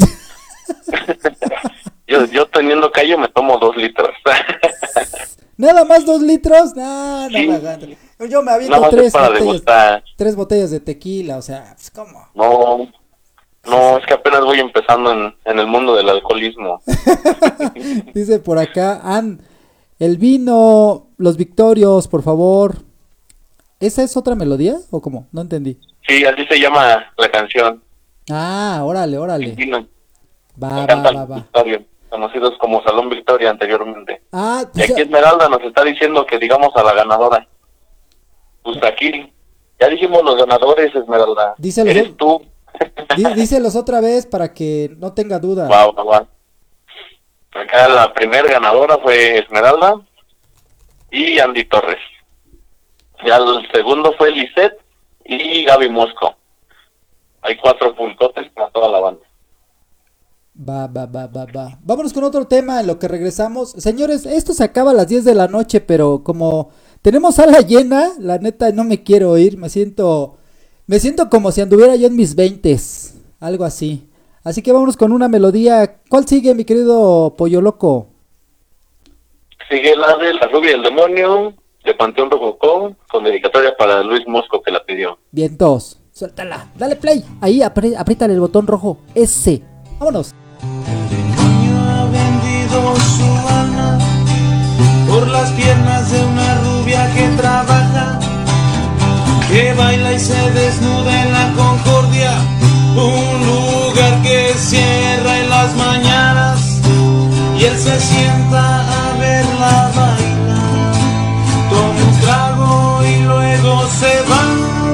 yo, yo teniendo callo me tomo dos litros. ¿Nada más dos litros? No, no Sí. me aguanto. Yo me aviento Nada más es tres para botellas, degustar. tres botellas de tequila, o sea, pues, ¿cómo? No, no, es que apenas voy empezando en, en el mundo del alcoholismo. Dice por acá, Ann, el vino, los Victorios, por favor. ¿Esa es otra melodía o cómo? No entendí. Sí, así se llama la canción. Ah, órale, órale. Vino. Va, va, Cantan va, va. Victoria, conocidos como Salón Victoria anteriormente. Ah, Y pues, aquí Esmeralda nos está diciendo que digamos a la ganadora. Pues aquí, ya dijimos los ganadores, Esmeralda. Díselos. Eres tú. di- díselos otra vez para que no tenga duda. Va, va, va. Acá la primer ganadora fue Esmeralda y Andy Torres. Ya el segundo fue Lisette y Gaby Mosco. Hay cuatro pulcotes para toda la banda. Va, va, va, va, va. Vámonos con otro tema en lo que regresamos. Señores, esto se acaba a las diez de la noche, pero como tenemos sala llena, la neta no me quiero ir. Me siento, me siento como si anduviera yo en mis veintes, algo así. Así que vámonos con una melodía. ¿Cuál sigue, mi querido Pollo Loco? Sigue la de La Rubia y el Demonio, de Panteón Rococó, con dedicatoria para Luis Mosco, que la pidió. Vientos, suéltala, dale play. Ahí, apri- apriétale el botón rojo, ese. Vámonos. Ha vendido su alma por las piernas de una rubia que trabaja, que baila y se desnuda en la Concordia, un lugar que cierra en las mañanas, y él se sienta a verla bailar, toma un trago y luego se va.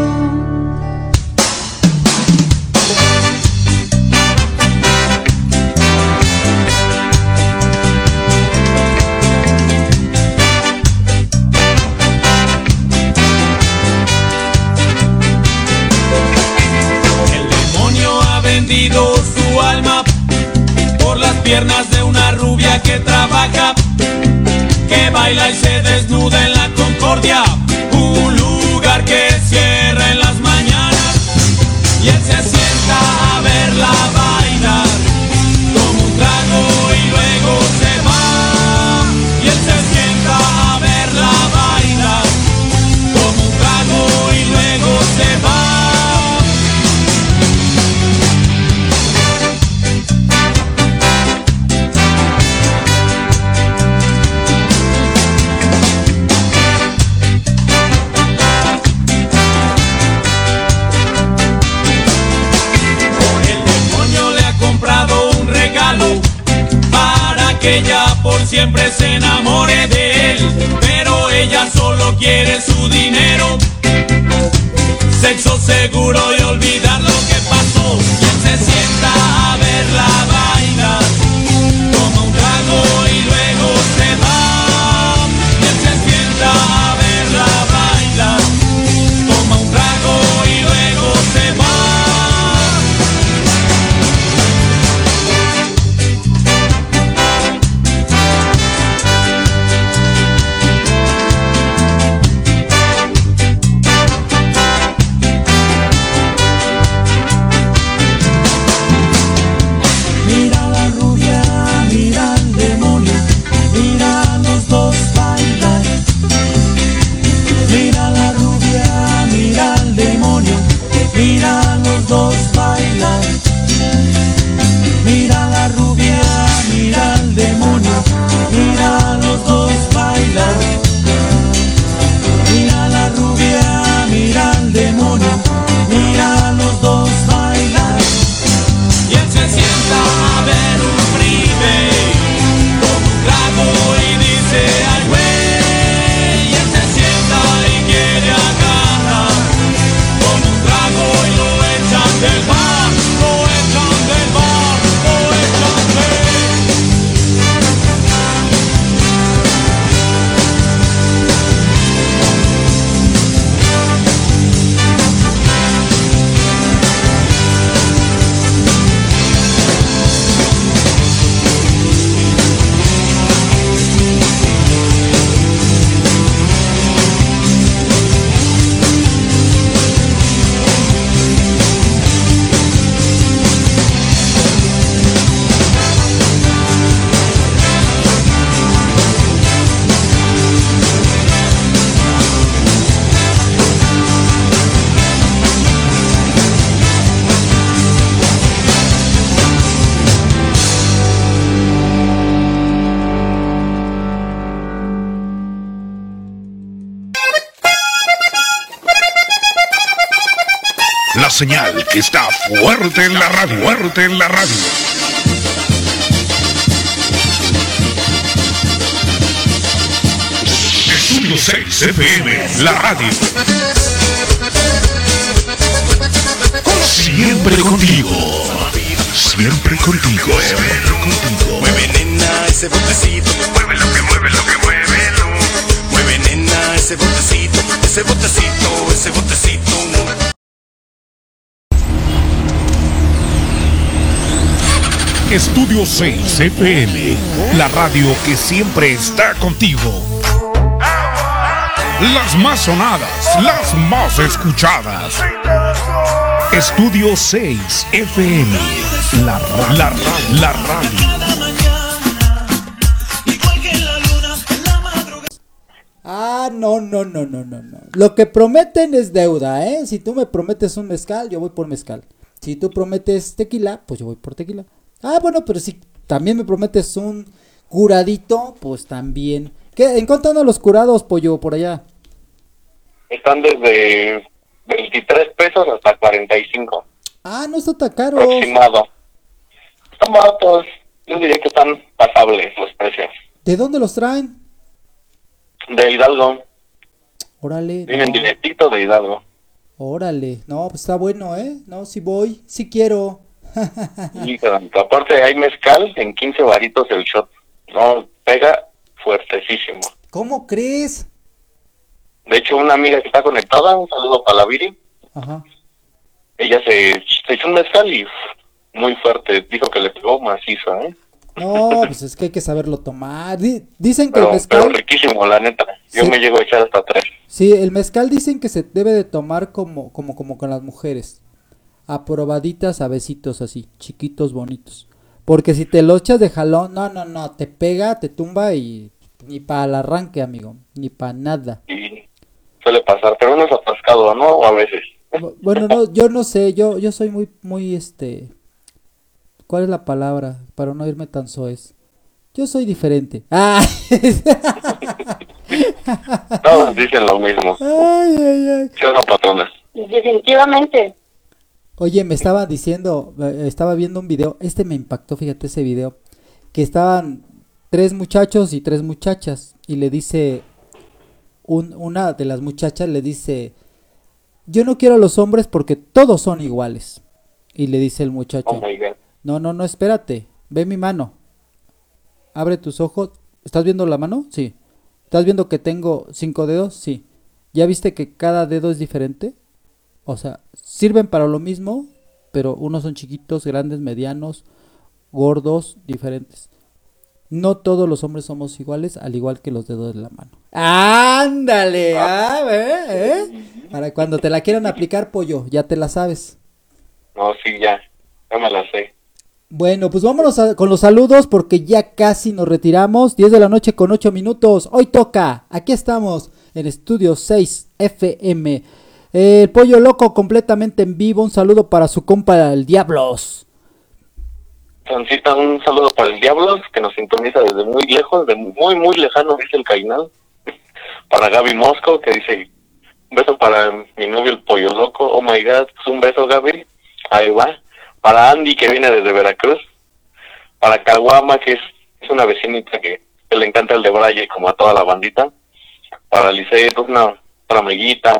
Vendido su alma por las piernas de una rubia que trabaja, que baila y se desnuda en la Concordia, un lugar que cierra en las mañanas, y él se sienta a verla bailar, toma un trago y luego se va, y él se sienta a verla bailar, toma un trago y luego se va. Que ella por siempre se enamore de él, pero ella solo quiere su dinero, sexo seguro y olvidar lo que pasó. Y él se sienta a verla bailar, toma un trago y luego se va. Y él se sienta a verla bailar, toma un trago y luego se va. señal que está fuerte en la radio, fuerte en la radio. Estudio seis F M, la radio. Siempre contigo. Siempre contigo. Siempre contigo. Mueve nena ese botecito, mueve lo que mueve lo que muévelo. Mueve nena ese botecito, ese botecito, ese botecito. Estudio seis F M, la radio que siempre está contigo. Las más sonadas, las más escuchadas. Estudio seis F M, la radio, la radio, la radio. Ah, no, no, no, no, no, no. Lo que prometen es deuda, ¿eh? Si tú me prometes un mezcal, yo voy por mezcal. Si tú prometes tequila, pues yo voy por tequila. Ah, bueno, pero si también me prometes un curadito, pues también. ¿Qué? ¿En cuánto andan los curados, pollo, por allá? Están desde veintitrés pesos hasta cuarenta y cinco. Ah, no está tan caro. Aproximado. Están baratos. Yo diría que están pasables los precios. ¿De dónde los traen? De Hidalgo. Órale. Vienen no. directito de Hidalgo. Órale. No, pues está bueno, ¿eh? No, si voy, si quiero. Y aparte hay mezcal en quince varitos el shot. No, pega fuertecísimo. ¿Cómo crees? De hecho, una amiga que está conectada, un saludo para la Viri. Ajá. Ella se, se echó un mezcal y muy fuerte. Dijo que le pegó macizo, ¿eh? No, pues es que hay que saberlo tomar. Di- dicen que Pero, el mezcal... pero riquísimo, la neta. Yo Sí. me llego a echar hasta tres. Sí, el mezcal dicen que se debe de tomar como, como, como con las mujeres. Aprobaditas a besitos así, chiquitos, bonitos. Porque si te lo echas de jalón, no, no, no, te pega, te tumba y ni para el arranque, amigo, ni para nada. Y suele pasar, pero uno es atascado, ¿no? O a veces. Bu- Bueno, no, yo no sé, yo, yo soy muy, muy, este, ¿cuál es la palabra? Para no irme tan soez. Yo soy diferente. Ah. Todos dicen lo mismo. Ay, ay, ay. ¿Sí o no, patronas? Definitivamente. Oye, me estaba diciendo, eh, estaba viendo un video, este me impactó, fíjate ese video, que estaban tres muchachos y tres muchachas, y le dice, un, una de las muchachas le dice, yo no quiero a los hombres porque todos son iguales. Y le dice el muchacho, Oh my God. no, no, no, espérate, ve mi mano, abre tus ojos, ¿estás viendo la mano? Sí. ¿Estás viendo que tengo cinco dedos? Sí. ¿Ya viste que cada dedo es diferente? O sea, sirven para lo mismo, pero unos son chiquitos, grandes, medianos, gordos, diferentes. No todos los hombres somos iguales, al igual que los dedos de la mano. ¡Ándale! Ah, ¿eh? ¿eh? Para cuando te la quieran aplicar, pollo, ya te la sabes. No, sí, ya. Ya me la sé. Bueno, pues vámonos a- con los saludos porque ya casi nos retiramos. diez de la noche con ocho minutos. Hoy toca. Aquí estamos en Estudio seis F M. El pollo loco completamente en vivo. Un saludo para su compa el Diablos. Francita, un saludo para el Diablos, que nos sintoniza desde muy lejos, de muy, muy lejano, dice el Cainal. Para Gaby Mosco, que dice, un beso para mi novio el Pollo Loco. Oh my God, pues un beso, Gaby. Ahí va. Para Andy, que viene desde Veracruz. Para Caguama, que es, es una vecinita que, que le encanta el de Braille, como a toda la bandita. Para Lisette, una, otra amiguita.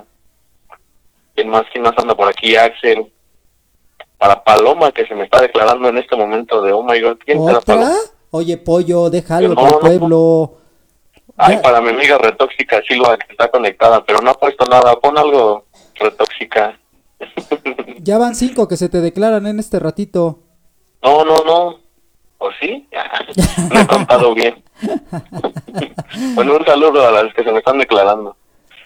¿Quién más, quién más anda por aquí? Axel. Para Paloma, que se me está declarando en este momento de oh my God, ¿quién será ¿Otra? Paloma? Oye, pollo, déjalo No, para el no, pueblo. Ay, Ya- para mi amiga Retóxica Silva, que está conectada, pero no ha puesto nada. Pon algo, Retóxica. Ya van cinco que se te declaran en este ratito. No, no, no. ¿O sí? No he contado bien. Bueno, un saludo a las que se me están declarando.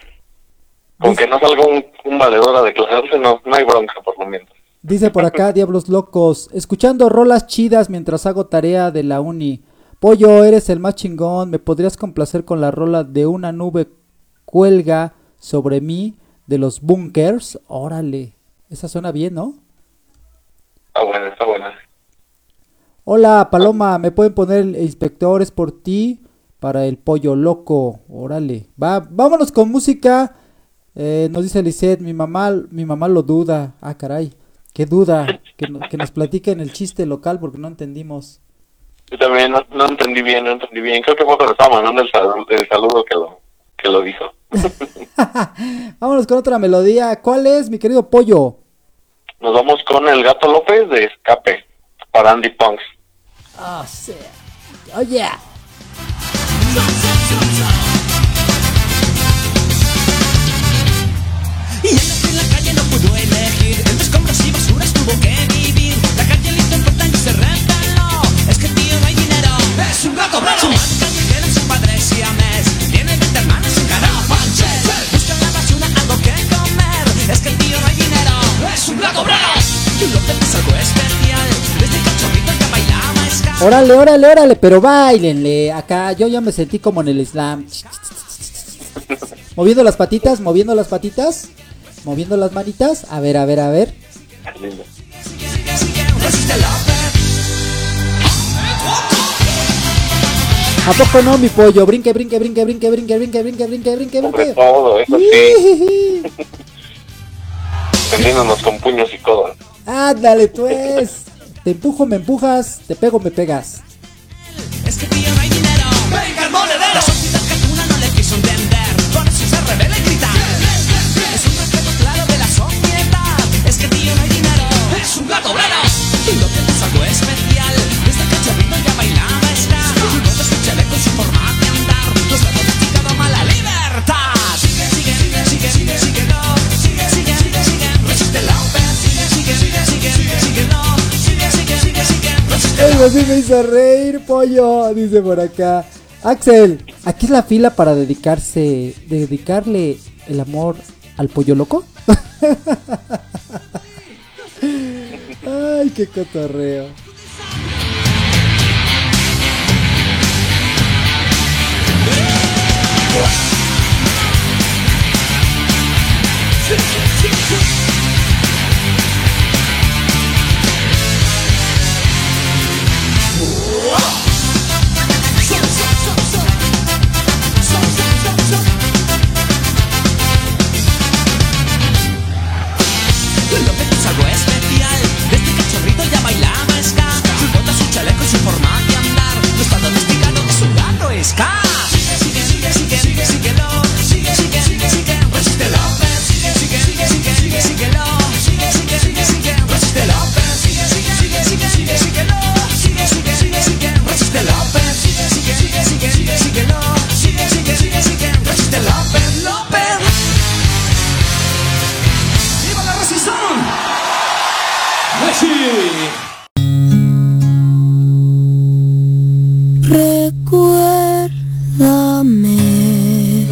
Con que no salga un, un valedor a declararse, no, no hay bronca por lo menos. Dice por acá, Diablos Locos, escuchando rolas chidas mientras hago tarea de la uni. Pollo, eres el más chingón, ¿me podrías complacer con la rola de una nube cuelga sobre mí de los Bunkers? Órale, esa suena bien, ¿no? Está buena, está buena. Hola, Paloma, ¿me pueden poner el inspectores por ti para el Pollo Loco? Órale, va, vámonos con música Eh, nos dice Lisette, mi mamá, mi mamá lo duda. Ah, caray, qué duda. Que, no- que nos platiquen el chiste local porque no entendimos. Yo también no, no entendí bien, no entendí bien. Creo que fue cuando estaba mandando el, sal- el saludo que lo, que lo dijo. Vámonos con otra melodía. ¿Cuál es, mi querido Pollo? Nos vamos con el Gato López de Escape para Andy Punks. Ah, sí. Oh, yeah. Y ella que en la calle no pudo elegir, entre escombros y basuras tuvo que vivir. La calle listo en portal y se rebeló. Es que el tío no hay dinero, es un gato bravo. Su madre callejera y su padre siamés. Tiene veinte hermanos en cada panches. Busca en la basura algo que comer. Es que el tío no hay dinero, es un gato bravo. Y lo que es algo especial. Desde cachorrito que bailaba ska. Órale, órale, órale, pero bailenle. Acá yo ya me sentí como en el slam. Moviendo las patitas, moviendo las patitas, moviendo las manitas. A ver, a ver, a ver. ¿A poco no, mi pollo? Brinque, brinque, brinque, brinque, brinque, brinque, brinque, brinque, brinque, Sobre brinque. todo, eso sí. Tendiéndonos con puños y codos. Ándale, pues. Te empujo, me empujas. Te pego, me pegas. Es que tío no hay dinero. Venga el monedero. La sociedad catuna no le quiso entender. Por eso se revela y grita. Es un respeto claro de la sociedad. Es que tío no hay dinero. Es un gato bravo. Y lo que es algo especial. Desde cachorrito ya bailaba ska. Y luego su chaleco y su forma de andar. No está domesticado mala libertad. Sigue, sigue, sigue, sigue, sigue, sigue, no. Sigue, sigue, sigue, sigue. Resiste la open. Sigue, sigue, sigue, sigue, sigue, sigue, no. Sigue, sigue, sigue, sigue. Resiste la Algo así me hizo reír, pollo. Dice por acá. Axel, aquí es la fila para dedicarse, dedicarle el amor al pollo loco. Ay, qué cotorreo. Lo que es algo especial. Desde cachorrito ya bailaba ska. Su bota, su chaleco y su forma de andar. No está domesticado, es un gato ska. Sigue, sigue, sigue, sigue, sigue, síguelo. Sigue, sigue, sigue, sigue, resiste la open. Sigue, sigue, sigue, sigue, sigue, síguelo. Sigue, sigue, sigue, sigue, resiste la open. Sigue, sigue, sigue, sigue, sigue, síguelo. Sigue, sigue, sigue, sigue, resiste la open. Sigue, sigue, sigue, sigue, sigue, síguelo. Sigue, sigue, sigue, sigue, resiste la open. López. ¡Viva la resistón! ¡Messi! Recuérdame,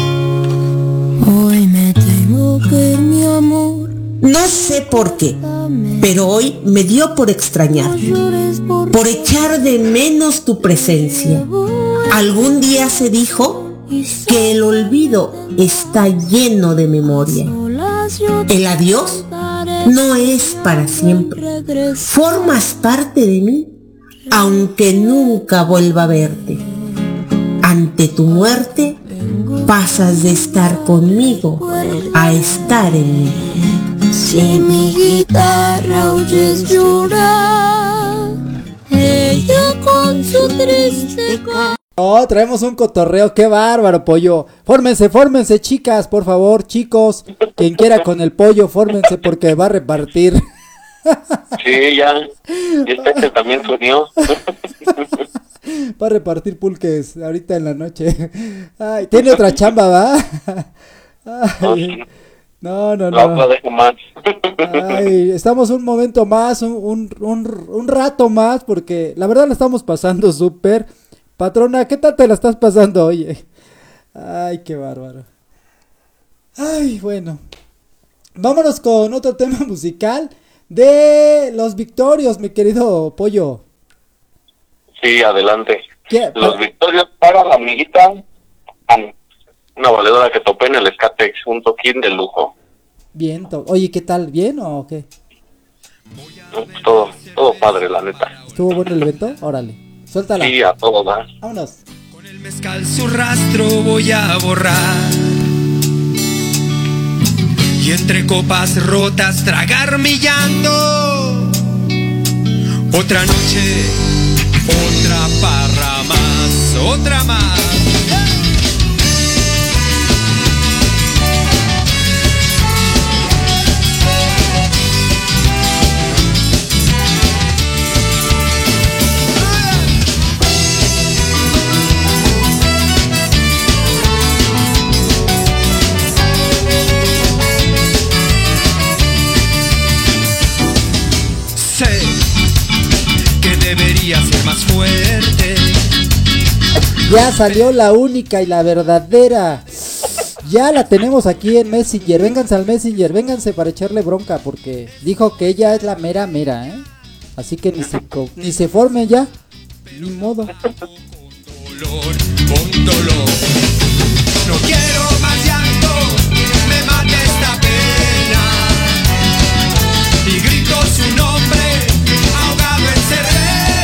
hoy me tengo que ir, mi amor. No sé por qué, pero hoy me dio por extrañar, por echar de menos tu presencia. Algún día se dijo que el olvido está lleno de memoria. El adiós no es para siempre. Formas parte de mí, aunque nunca vuelva a verte. Ante tu muerte, pasas de estar conmigo a estar en mí. Si mi guitarra oyes llorar, ella con su triste ca- Oh, traemos un cotorreo, qué bárbaro, pollo. Fórmense, fórmense, chicas, por favor, chicos. Quien quiera con el pollo, fórmense porque va a repartir. Sí, ya. Y este también se unió. Va a repartir pulques ahorita en la noche. Ay, tiene otra chamba, ¿va? Ay, no, no, La no. otra dejo más. Ay, estamos un momento más, un, un, un, un rato más, porque la verdad la estamos pasando súper. Patrona, ¿qué tal te la estás pasando, oye? Ay, qué bárbaro. Ay, bueno. Vámonos con otro tema musical de Los Victorios, mi querido pollo. Sí, adelante. ¿Qué? Los Victorios para la amiguita Ann, una valedora que topé en el Skatex, un toquín de lujo. Bien, to- oye, ¿qué tal? ¿Bien o qué? No, pues todo, todo padre, la neta. ¿Estuvo bueno el evento? Órale, suéltala. Sí, a todo da. Vámonos. Con el mezcal su rastro voy a borrar. y entre copas rotas tragar mi llanto. Otra noche, otra parra más, otra más. Debería ser más fuerte. Ya salió la única y la verdadera. Ya la tenemos aquí en Messenger. Vénganse al Messenger, vénganse para echarle bronca, porque dijo que ella es la mera mera, ¿eh? Así que ni se, ni se forme ya. Ni modo. Con dolor, con dolor. No quiero más llanto, me mata esta pena. Y grito su nombre, ahogado en cerveza.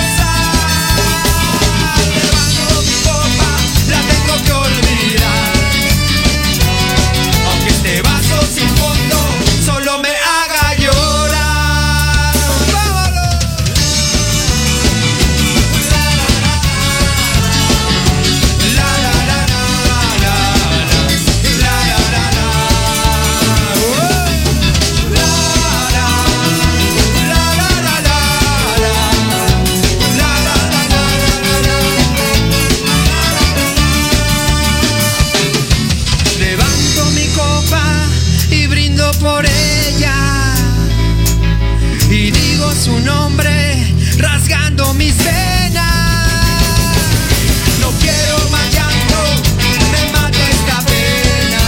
Por ella y digo su nombre rasgando mis venas. No quiero más llanto, me mata esta pena.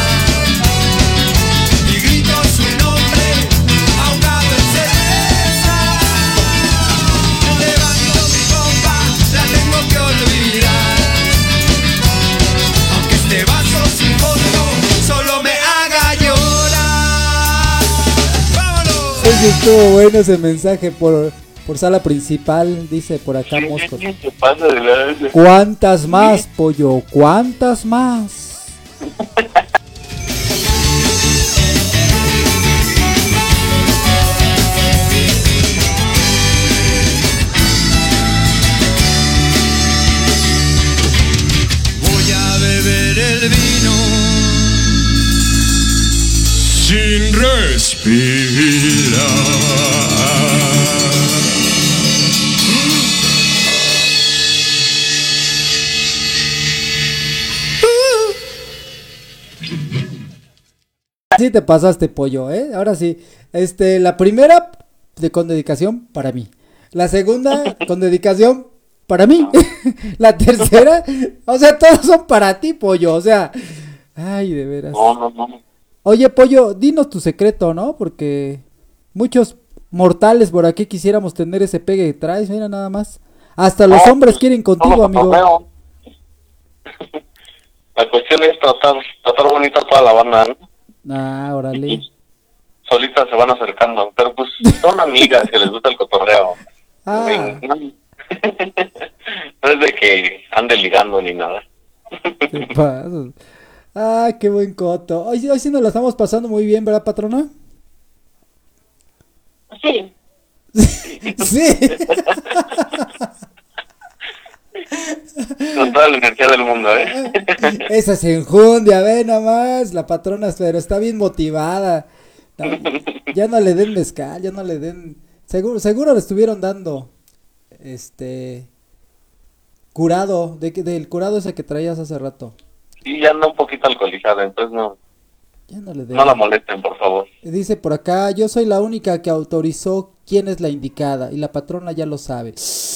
Y grito su nombre ahogado en cerveza. Levanto mi copa, la tengo que olvidar. Aunque este vaso sin fondo solo me haga llorar. Oye, estuvo bueno ese mensaje por, por sala principal, dice por acá Mosco. ¿Cuántas más, pollo? ¿Cuántas más? Voy a beber el vino sin respirar. Sí te pasaste, pollo, ¿eh? Ahora sí. Este, la primera de con dedicación para mí. La segunda con dedicación para mí. La tercera, o sea, todos son para ti, pollo. O sea, ay, de veras. No, no, no. Oye, pollo, dinos tu secreto, ¿no? Porque muchos mortales por aquí quisiéramos tener ese pegue que traes, mira nada más. Hasta los No, hombres pues, quieren contigo, no, amigo. no. La cuestión es tratar, tratar bonito a toda la banda, ¿no? Ah, órale. Solitas se van acercando, pero pues son amigas que les gusta el cotorreo. Ah. No, no es de que ande ligando ni nada. Te pasas. Ah, qué buen coto. Hoy, hoy sí nos la estamos pasando muy bien, ¿verdad, patrona? Sí. Sí. Con toda la energía del mundo, ¿eh? Esa se enjundia, ve nada más, la patrona, pero está bien motivada. No, ya no le den mezcal, ya no le den... Seguro, seguro le estuvieron dando, este... curado, de, del curado ese que traías hace rato. Sí, ya anda un poquito alcoholizada, entonces no... Ya no le den. No la molesten, por favor. Dice por acá, yo soy la única que autorizó quién es la indicada, y la patrona ya lo sabe.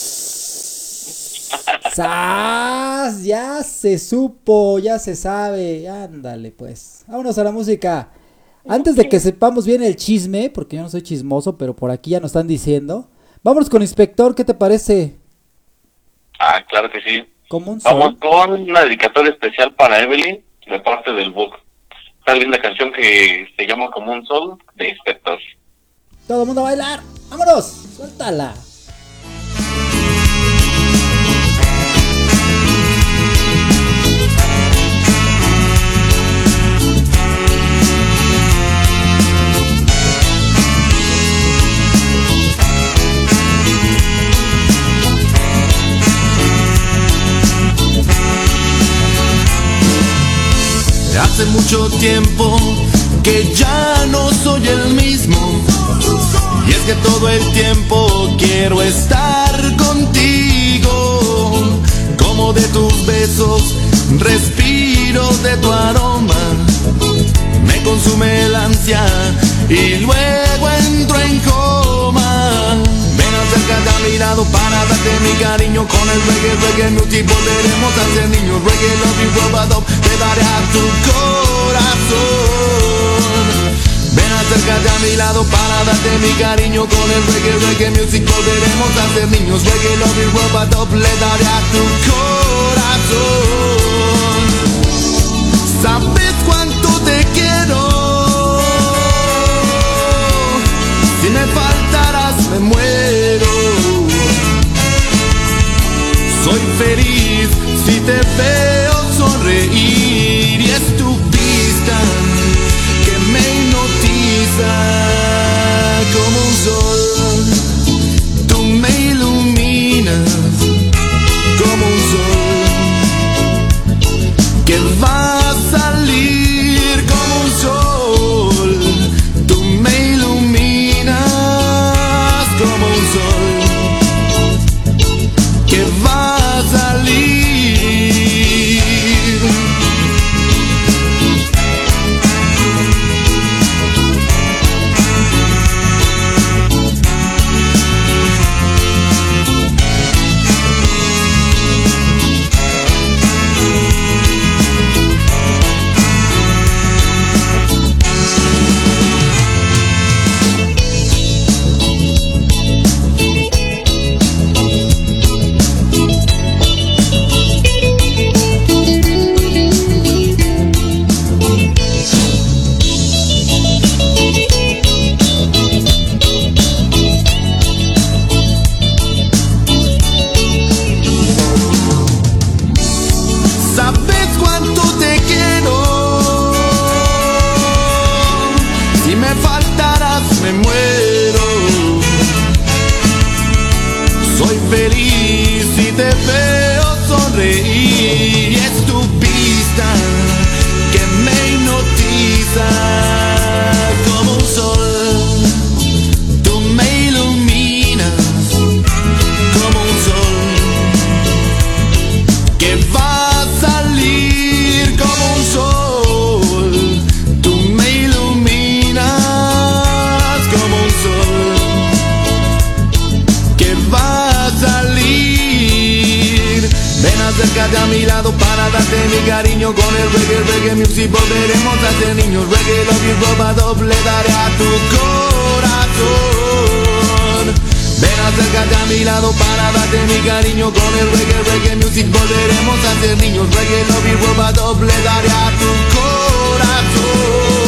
¡Sas! Ya se supo, ya se sabe. Ándale, pues. Vámonos a la música. Antes de que sepamos bien el chisme, porque yo no soy chismoso, pero por aquí ya nos están diciendo. Vámonos con Inspector, ¿qué te parece? Ah, claro que sí. Como un sol. Vamos con una dedicatoria especial para Evelyn, de parte del Book. Una linda canción que se llama Como un Sol, de Inspector. Todo el mundo a bailar. ¡Vámonos! ¡Suéltala! Hace mucho tiempo que ya no soy el mismo. Y es que todo el tiempo quiero estar contigo. Como de tus besos respiro de tu aroma. Me consume el ansia y luego entro en coma. Ven, acércate a mi lado para darte mi cariño. Con el reggae, reggae music volveremos a ser niños. Reggae, love you, robado, te daré a tu corazón. Ven, acércate a mi lado para darte mi cariño. Con el reggae, reggae music volveremos a ser niños. Reggae, love you, robado, le daré a tu corazón. ¿Sabes cuánto te quiero? Si me faltaras me muero. Soy feliz si te veo sonreír. Y es tu vista que me hipnotiza. Como un sol, tú me iluminas. Como un sol que va a salir. Como un sol, tú me iluminas. Como un sol que va a salir. Acércate a mi lado para darte mi cariño. Con el reggae, reggae music volveremos a ser niños. Reggae, love you, robado, le daré a tu corazón. Ven, acércate a mi lado para darte mi cariño. Con el reggae, reggae music volveremos a ser niños. Reggae, love you, robado, le daré a tu corazón.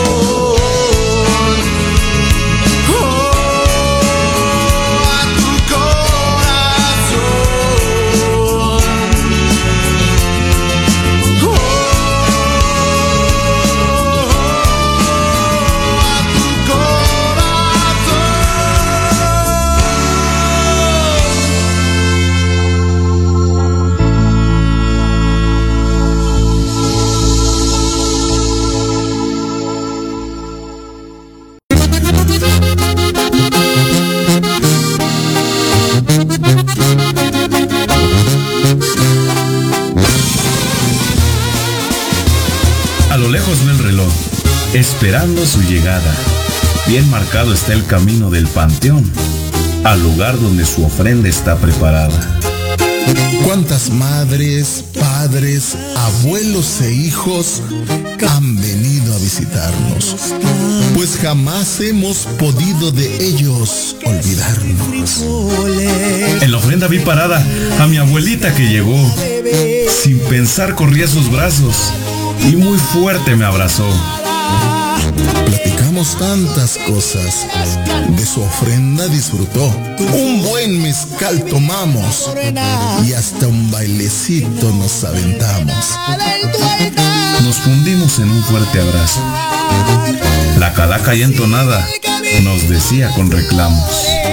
Esperando su llegada, bien marcado está el camino del panteón, al lugar donde su ofrenda está preparada. ¿Cuántas madres, padres, abuelos e hijos han venido a visitarnos? Pues jamás hemos podido de ellos olvidarnos. En la ofrenda vi parada a mi abuelita que llegó. Sin pensar corrí a sus brazos y muy fuerte me abrazó. Platicamos tantas cosas, de su ofrenda disfrutó. Un buen mezcal tomamos y hasta un bailecito nos aventamos. Nos fundimos en un fuerte abrazo. La calaca ya entonada nos decía con reclamos: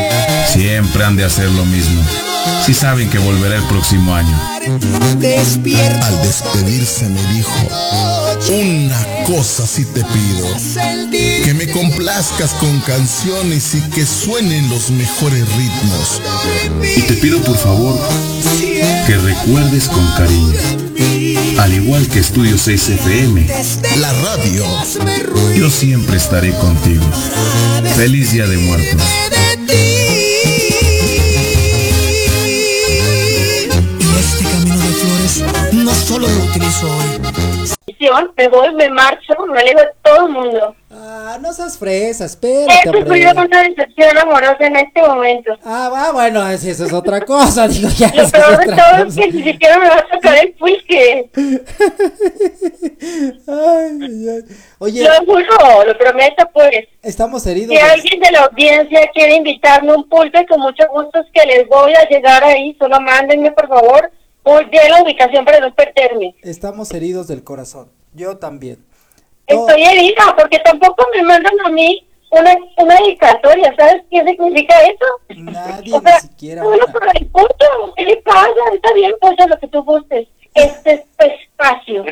Siempre han de hacer lo mismo, si saben que volverá el próximo año. Despierta. Al despedirse me dijo, una cosa sí te pido, que me complazcas con canciones y que suenen los mejores ritmos. Y te pido por favor que recuerdes con cariño, al igual que Estudio seis F M, la radio. Yo siempre estaré contigo. Feliz Día de Muertos. No solo lo utilizo hoy. Me voy, me marcho, me alejo de todo el mundo. Ah, no seas fresa, espérate. Esto fue una decepción amorosa en este momento. Ah, va, bueno, si eso es otra cosa, digo ya. Lo peor de todo es que ni siquiera me va a tocar el pulque. Ay, ay. Oye, lo juro, lo prometo, pues. Estamos heridos. Si alguien de la audiencia quiere invitarme a un pulque, con mucho gusto es que les voy a llegar ahí. Solo mándenme, por favor, muy bien la ubicación para no perderme. Estamos heridos del corazón. Yo también. Estoy herida porque tampoco me mandan a mí una, una dedicatoria. ¿Sabes qué significa eso? Nadie, o sea, ni siquiera. Bueno, por el punto, ¿qué le pasa? Está bien, pues lo que tú gustes. Este es tu espacio.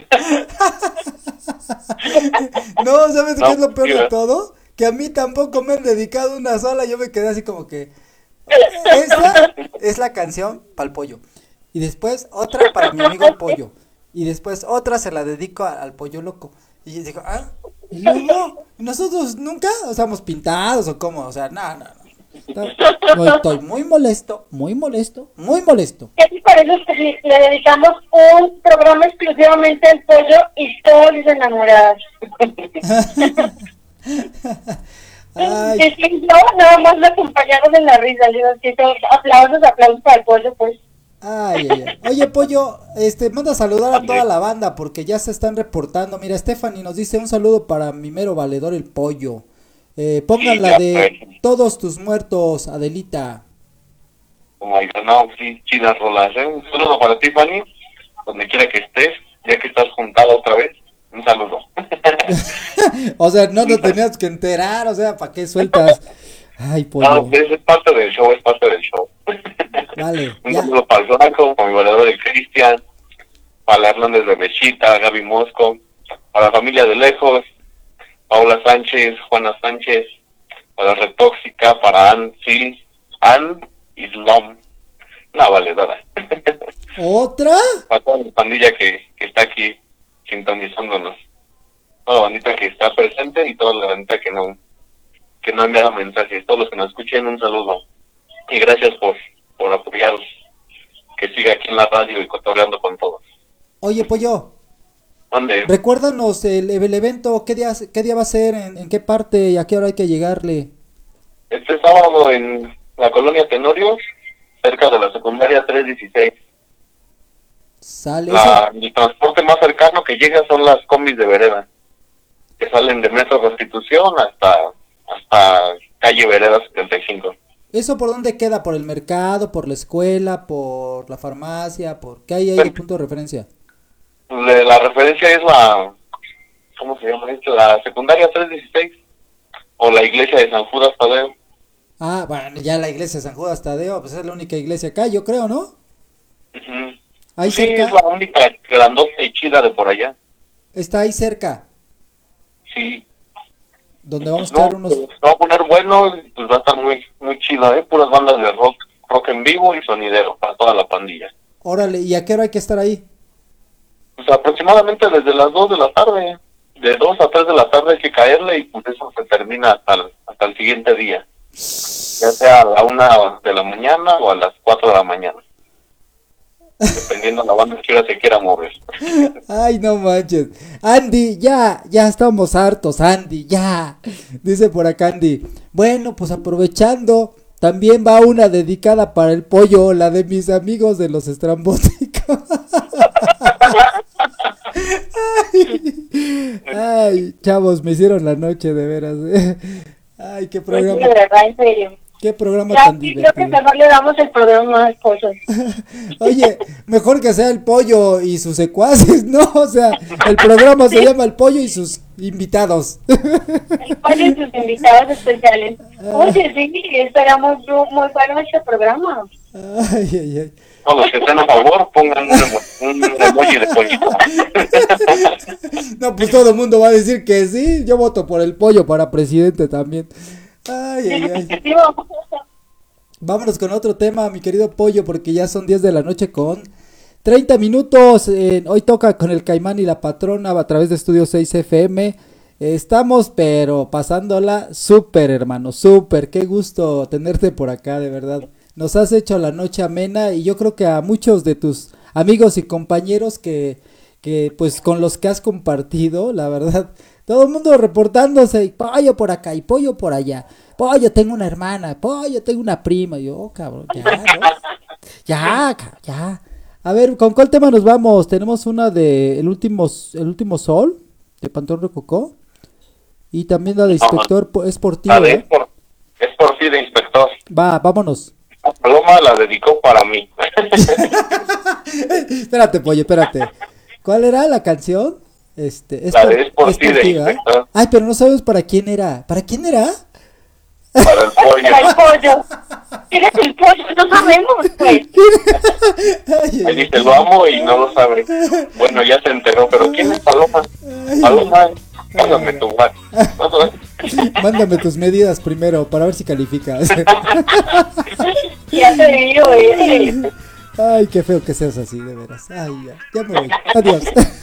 No, ¿sabes qué es lo peor de todo? Que a mí tampoco me han dedicado una sola. Yo me quedé así como que esta es la canción para el pollo. Y después otra para mi amigo el pollo. Y después otra se la dedico a, al pollo loco. Y yo digo, ah, y luego, ¿nosotros nunca estamos pintados o cómo? O sea, no, no, no. No, estoy muy molesto, muy molesto, muy molesto. ¿Qué te parece que le dedicamos un programa exclusivamente al pollo y todos los enamorados? Ay. Es que no, nada más me acompañaron en la risa. Digo, que todos, aplausos, aplausos para el pollo, pues. Ay, ay, ay. Oye, pollo, este, manda a saludar a toda la banda porque ya se están reportando. Mira, Stephanie nos dice un saludo para mi mero valedor el pollo. Eh, pongan la de Todos tus muertos, Adelita. Oh my God, no, sí, chidas rolas, ¿eh? Un saludo para ti, Fanny, donde quiera que estés, ya que estás juntada otra vez, un saludo. O sea, no te tenías que enterar, o sea, ¿para qué sueltas? Ay, pollo. No, es parte del show, es parte del show. Vale. Un saludo para el Blanco, para mi valedor el Cristian, para la Hernández de Mechita, Gaby Mosco, para la familia de lejos, Paula Sánchez, Juana Sánchez, para la Retóxica, para Ann Sil, Ann Islam, una valedora. ¿Otra? Para toda la pandilla que, que está aquí sintonizándonos, toda la bandita que está presente y toda la bandita que no que no ha enviado mensajes, todos los que nos escuchen, un saludo y gracias por por apoyaros, que siga aquí en la radio y cotorreando con todos. Oye, pollo, ¿dónde? Recuérdanos el, el evento, ¿qué día, qué día va a ser, en, en qué parte y a qué hora hay que llegarle? Este sábado en la colonia Tenorio, cerca de la secundaria tres dieciséis. Sale. La, el transporte más cercano que llega son las combis de vereda, que salen de Metro Constitución hasta hasta calle Vereda setenta y cinco. ¿Eso por dónde queda? ¿Por el mercado, por la escuela, por la farmacia? ¿Por qué hay ahí el punto de referencia? La, la referencia es la, ¿cómo se llama esto? La secundaria tres dieciséis o la iglesia de San Judas Tadeo. Ah, bueno, ya la iglesia de San Judas Tadeo, pues es la única iglesia acá, yo creo, ¿no? Uh-huh. Ahí sí, cerca. es la única grandota y chida de por allá. Está ahí cerca. Sí. Donde vamos a no, estar unos... pues, va a poner bueno, pues va a estar muy muy chido, ¿eh? Puras bandas de rock, rock en vivo y sonidero para toda la pandilla. Órale, ¿y a qué hora hay que estar ahí? Pues aproximadamente desde las dos de la tarde, de dos a tres de la tarde hay que caerle y pues eso se termina hasta el, hasta el siguiente día, ya sea a la una de la mañana o a las cuatro de la mañana, dependiendo de la banda que ahora se quiera mover. Ay, no manches. Andy, ya, ya estamos hartos, Andy, ya. Dice por acá Andy. Bueno, pues aprovechando, también va una dedicada para el pollo, la de mis amigos de los estrambóticos. Ay, ay, chavos, me hicieron la noche de veras. ¿eh? Ay, qué programa. De verdad, en serio. Qué programa ya, tan creo divertido. que mejor le damos el programa a esposos. Oye, mejor que sea el pollo y sus secuaces, ¿no? O sea, el programa se llama El Pollo y sus invitados. El pollo y sus invitados especiales. Oye, sí, esperamos muy bueno este programa. Ay, ay, ay. Todos los que estén a favor, pongan un, emo un emoji de pollito. No, pues todo el mundo va a decir que sí. Yo voto por el pollo para presidente también. Ay, ay, ay. Vámonos con otro tema, mi querido pollo, porque ya son diez de la noche con treinta minutos. Eh, hoy toca con el Caimán y la Patrona a través de Estudio seis F M. Eh, estamos, pero pasándola súper, hermano, súper. Qué gusto tenerte por acá, de verdad. Nos has hecho la noche amena y yo creo que a muchos de tus amigos y compañeros que, que pues con los que has compartido, la verdad, todo el mundo reportándose, y pollo por acá y pollo por allá. Pollo, tengo una hermana, pollo, tengo una prima. Y yo, oh, cabrón, ya, ¿no? Ya, cabrón, ya. A ver, ¿con cuál tema nos vamos? Tenemos una de El último, el último sol, de Panteón Rococó. Y también la de Inspector, no, es por ti, la de es, por, es por ti de Inspector. Va, vámonos. La Paloma la dedicó para mí. Espérate, pollo, espérate. ¿Cuál era la canción? Este, es la por, de Es por es ti por de ti, Inspector. Ay, pero no sabes para quién era. ¿Para quién era? Para el pollo. Para el pollo. ¿Quién es el pollo? No sabemos, pues. Me dice, lo amo y no lo sabe. Bueno, ya se enteró, pero ¿quién es Paloma? Paloma, mándame tu WhatsApp. Mándame tus medidas primero para ver si calificas. Ya te digo, eh. Ay, qué feo que seas así, de veras. Ay, ya, ya me voy. Adiós.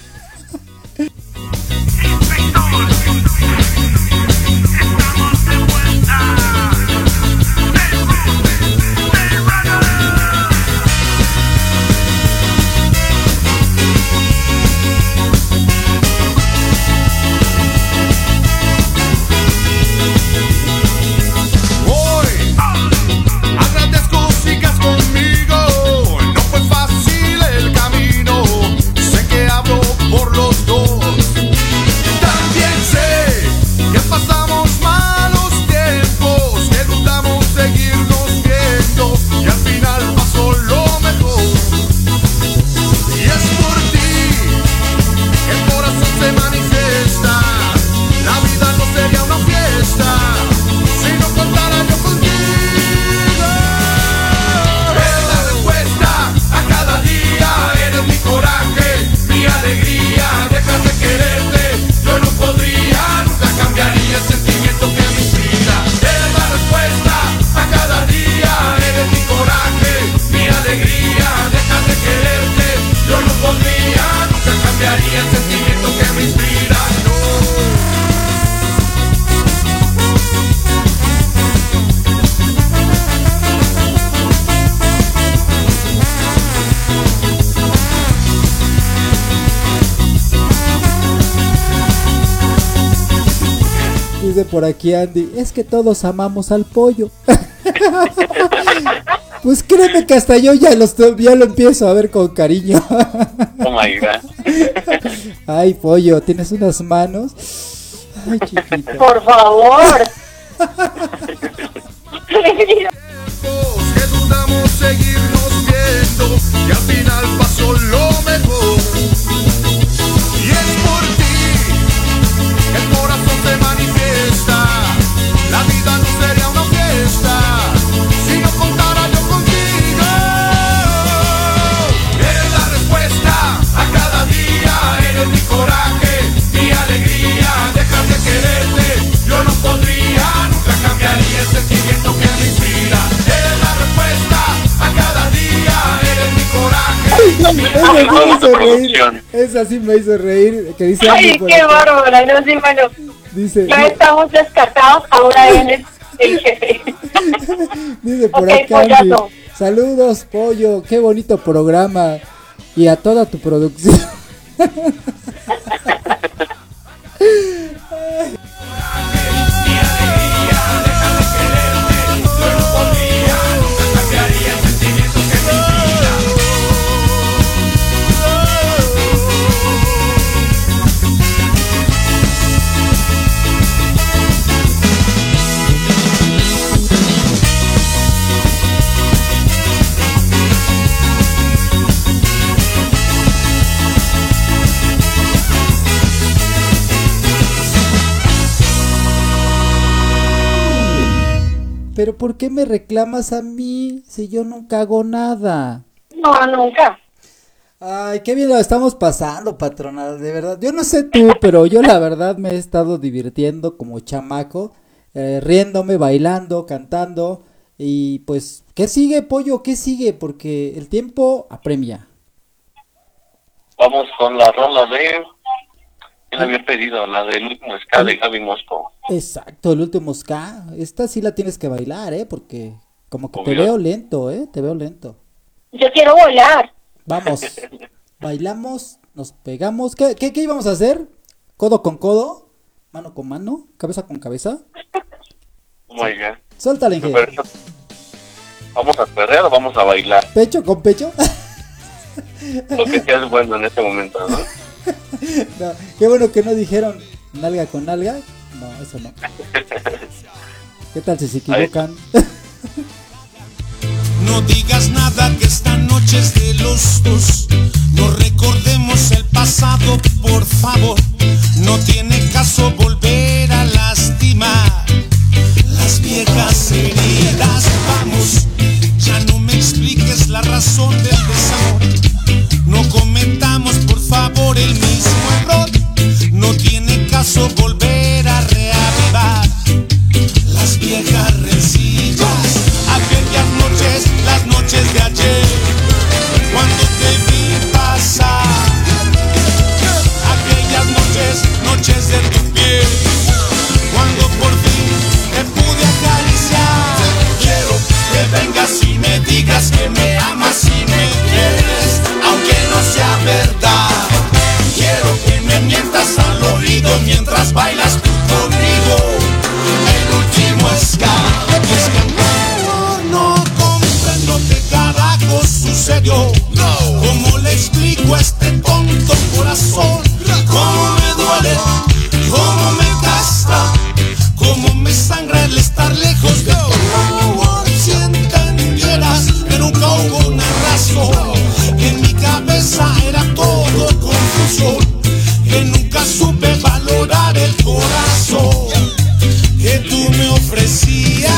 Por aquí Andy, es que todos amamos al pollo. Pues créeme que hasta yo ya, los, ya lo empiezo a ver con cariño. Oh my God. Ay, pollo, tienes unas manos. Ay, chiquita. Por favor. Que dudamos seguirnos viendo y al final pasó lo mejor. Y es por ti que el corazón se manifiesta. La vida no sería una fiesta si no contara yo contigo. Eres la respuesta a cada día, eres mi coraje, mi alegría. Dejar de quererte, yo no podría, nunca cambiaría el sentimiento que me inspira. Eres la respuesta a cada día, eres mi coraje. Esa sí me hizo reír. Esa sí me hizo reír. Que dice ay, qué bárbara, no sé, bueno. Dice, ya estamos descartados, ahora él es el jefe. Dice por okay, acá Andy, saludos pollo, qué bonito programa. Y a toda tu producción. Pero ¿por qué me reclamas a mí si yo nunca hago nada? No, nunca. Ay, qué bien lo estamos pasando, patrona, de verdad. Yo no sé tú, pero yo la verdad me he estado divirtiendo como chamaco, eh, riéndome, bailando, cantando. Y pues, ¿qué sigue, pollo? ¿Qué sigue? Porque el tiempo apremia. Vamos con la rola de... ¿Quién había pedido? La del último ska de Gaby Mosco. Exacto, el último ska. Esta sí la tienes que bailar, ¿eh? Porque como que Obvio. te veo lento, ¿eh? Te veo lento. Yo quiero volar. Vamos, bailamos, nos pegamos. ¿Qué, qué, qué íbamos a hacer? ¿Codo con codo? ¿Mano con mano? ¿Cabeza con cabeza? Muy bien. Suéltale, Inge. ¿Vamos a perder o vamos a bailar? ¿Pecho con pecho? Lo que sea es bueno en este momento, ¿no? No, qué bueno que no dijeron nalga con nalga. No, eso no. ¿Qué tal si se equivocan? No digas nada que esta noche es de los dos. No recordemos el pasado, por favor. No tiene caso volver a lastimar las viejas heridas. Vamos, ya no me expliques la razón del desamor. No cometamos, por favor, el mismo error. No tiene caso volver a reavivar las viejas rencillas. Aquellas noches, las noches de ayer, cuando te vi pasar. Aquellas noches, noches de tu piel, cuando por fin te pude acariciar. Quiero que vengas y me digas que me amas y me quieres, aunque no sea verdad. Quiero que me mientas al oído mientras bailas tú conmigo el último ska. Es que no, no comprendo qué carajo sucedió. ¿Cómo le explico a este tonto corazón? ¿Cómo me duele? ¿Cómo me gasta? ¿Cómo me sangra el estar lejos de ti? Si entendieras que nunca hubo una razón, que en mi cabeza era todo confusión, que nunca supe valorar el corazón que tú me ofrecías.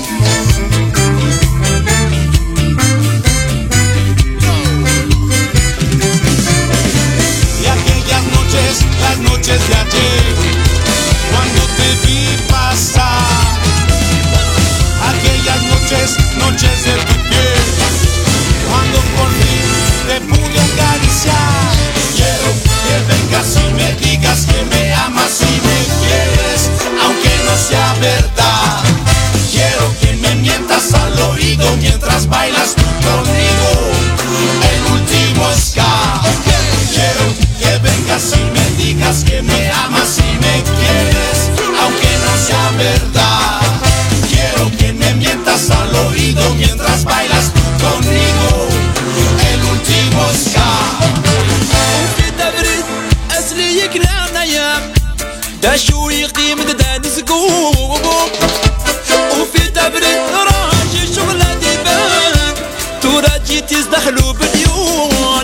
Y aquellas noches, las noches de ayer, cuando te vi pasar. Aquellas noches, noches de tu piel, cuando por fin te pude acariciar. Quiero que vengas y me digas que me amas y me quieres, aunque no sea verdad. Quiero que me mientas al oído mientras bailas tú conmigo el último ska. Quiero que vengas y me digas que me amas y me quieres, aunque no sea verdad. Quiero que me mientas al oído mientras bailas tú conmigo el último ska. ده شو يقيم ده نسقوم وفي تبريد راجي شغلة ديبان تراجي تزدخلوا باليون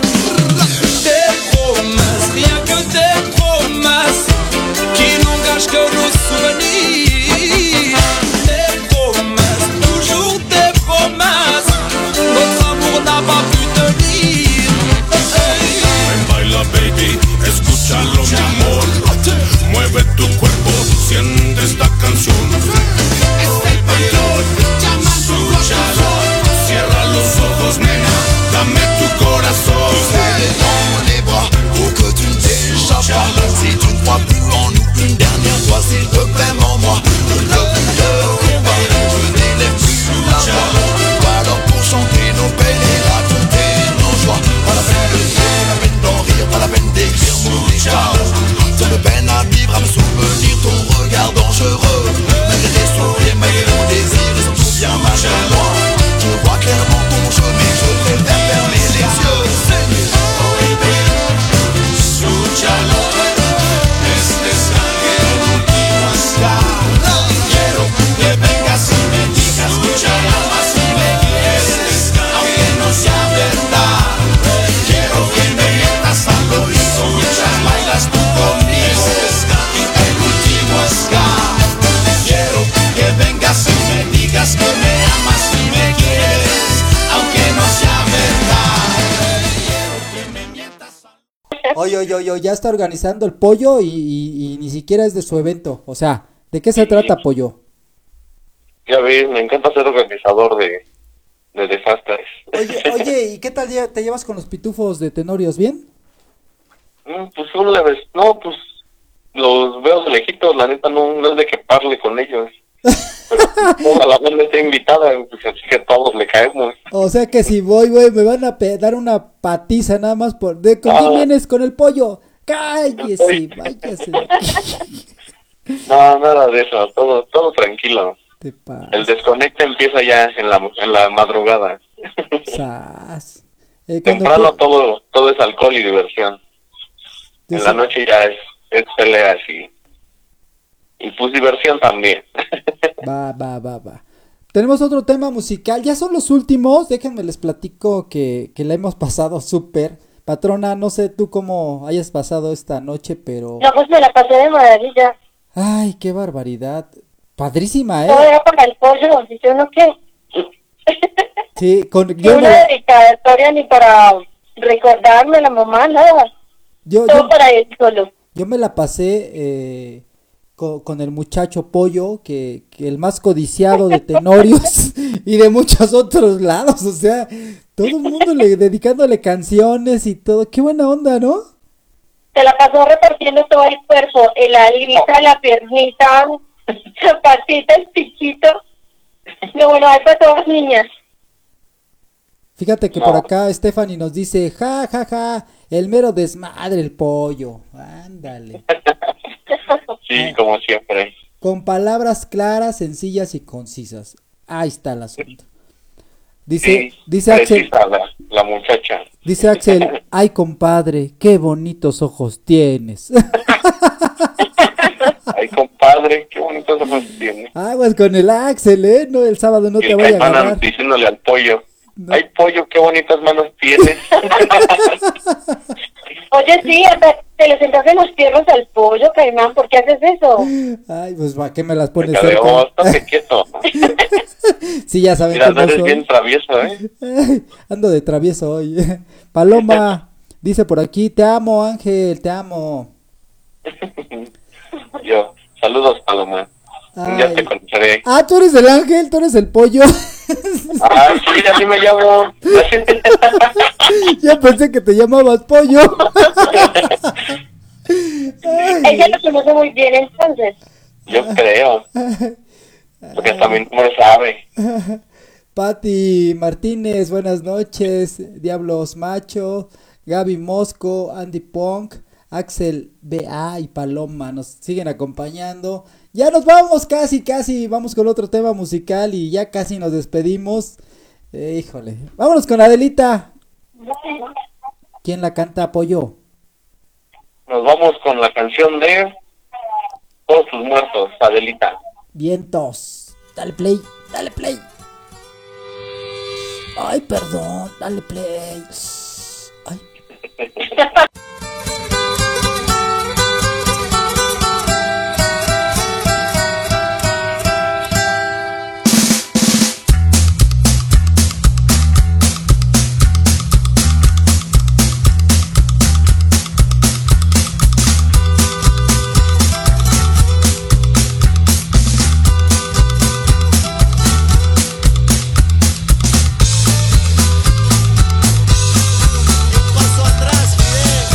تبخمس ياك تبخمس كي نونغاش كونو السوفانير تبخمس توجور تبخمس notre amour n'a pas pu tenir. Ven baila baby, escúchalo mi amor. Mueve tu cuerpo, siente esta canción. Es el patrón, llama su luchador. Cierra los ojos, nena, dame tu corazón. Oye, oye, oye, ya está organizando el pollo y, y, y ni siquiera es de su evento. O sea, ¿de qué se sí. trata, pollo? Ya ves, me encanta ser organizador de, de desastres. Oye, oye, ¿y qué tal te llevas con los pitufos de Tenorios? ¿Bien? Mm, pues son leves. No, pues los veo de lejitos, la neta no, no es de que parle con ellos. Pero toda la banda está invitada, pues así que todos le caemos. O sea que si voy, güey, me van a pe- dar una patiza nada más por... ¿De con ah. quién vienes? ¿Con el pollo? Cállese, váyase. No, nada de eso, todo todo tranquilo. El desconecte empieza ya en la en la madrugada. Sas. Eh, Temprano fue... todo todo es alcohol y diversión. En sí. La noche ya es, es peleas y... Y pues diversión también. Va, va, va, va. Tenemos otro tema musical. Ya son los últimos. Déjenme les platico que, que la hemos pasado súper. Patrona, no sé tú cómo hayas pasado esta noche, pero... No, pues me la pasé de maravilla. Ay, qué barbaridad. Padrísima, ¿eh? No, era para el pollo. ¿Y yo no qué? Sí, con... Ni yo una me... dedicatoria ni para recordarme a la mamá, nada. Yo, Todo yo... para él solo. Yo me la pasé... Eh... Con, con el muchacho Pollo, que, que el más codiciado de Tenorios y de muchos otros lados, o sea, todo el mundo le, dedicándole canciones y todo, qué buena onda, ¿no? Se la pasó repartiendo todo el cuerpo, el alita, la piernita, la patita, el pichito, lo bueno, hay para todas niñas. Fíjate que no. Por acá Stephanie nos dice, ja, ja, ja, el mero desmadre el pollo, ándale. Sí, como siempre. Con palabras claras, sencillas y concisas. Ahí está el asunto. Dice, sí, dice Axel. La, la muchacha. Dice Axel, ay compadre, qué bonitos ojos tienes. Ay compadre, qué bonitos ojos tienes. Aguas con el Axel, eh, no, el sábado no y te vaya a agarrar. Diciéndole al pollo, no. Ay pollo, qué bonitas manos tienes. Oye, sí, hasta te le sentaste los piernas al pollo, Caimán, ¿por qué haces eso? Ay, pues, ¿para qué me las pones cerca? Oh, estate quieto. Sí, ya saben Mira, cómo eres soy. Bien travieso, ¿eh? Ay, ando de travieso hoy. Paloma, dice por aquí, te amo, Ángel, te amo. Yo, saludos, Paloma. Ay. Ya te conoceré. Ah, tú eres el Ángel, tú eres el pollo. Ah, sí, así me llamo. Ya pensé que te llamabas pollo. Ella lo conoce muy bien, entonces. Yo creo. Porque también no lo sabe. Pati Martínez, buenas noches. Diablos Macho, Gaby Mosco, Andy Punk, Axel B A y Paloma nos siguen acompañando. Ya nos vamos, casi, casi, vamos con otro tema musical y ya casi nos despedimos. Eh, híjole, vámonos con Adelita. ¿Quién la canta, Pollo? Nos vamos con la canción de Todos tus muertos, Adelita. Vientos, dale play, dale play. Ay, perdón, dale play. Ay. Paso atrás, bien.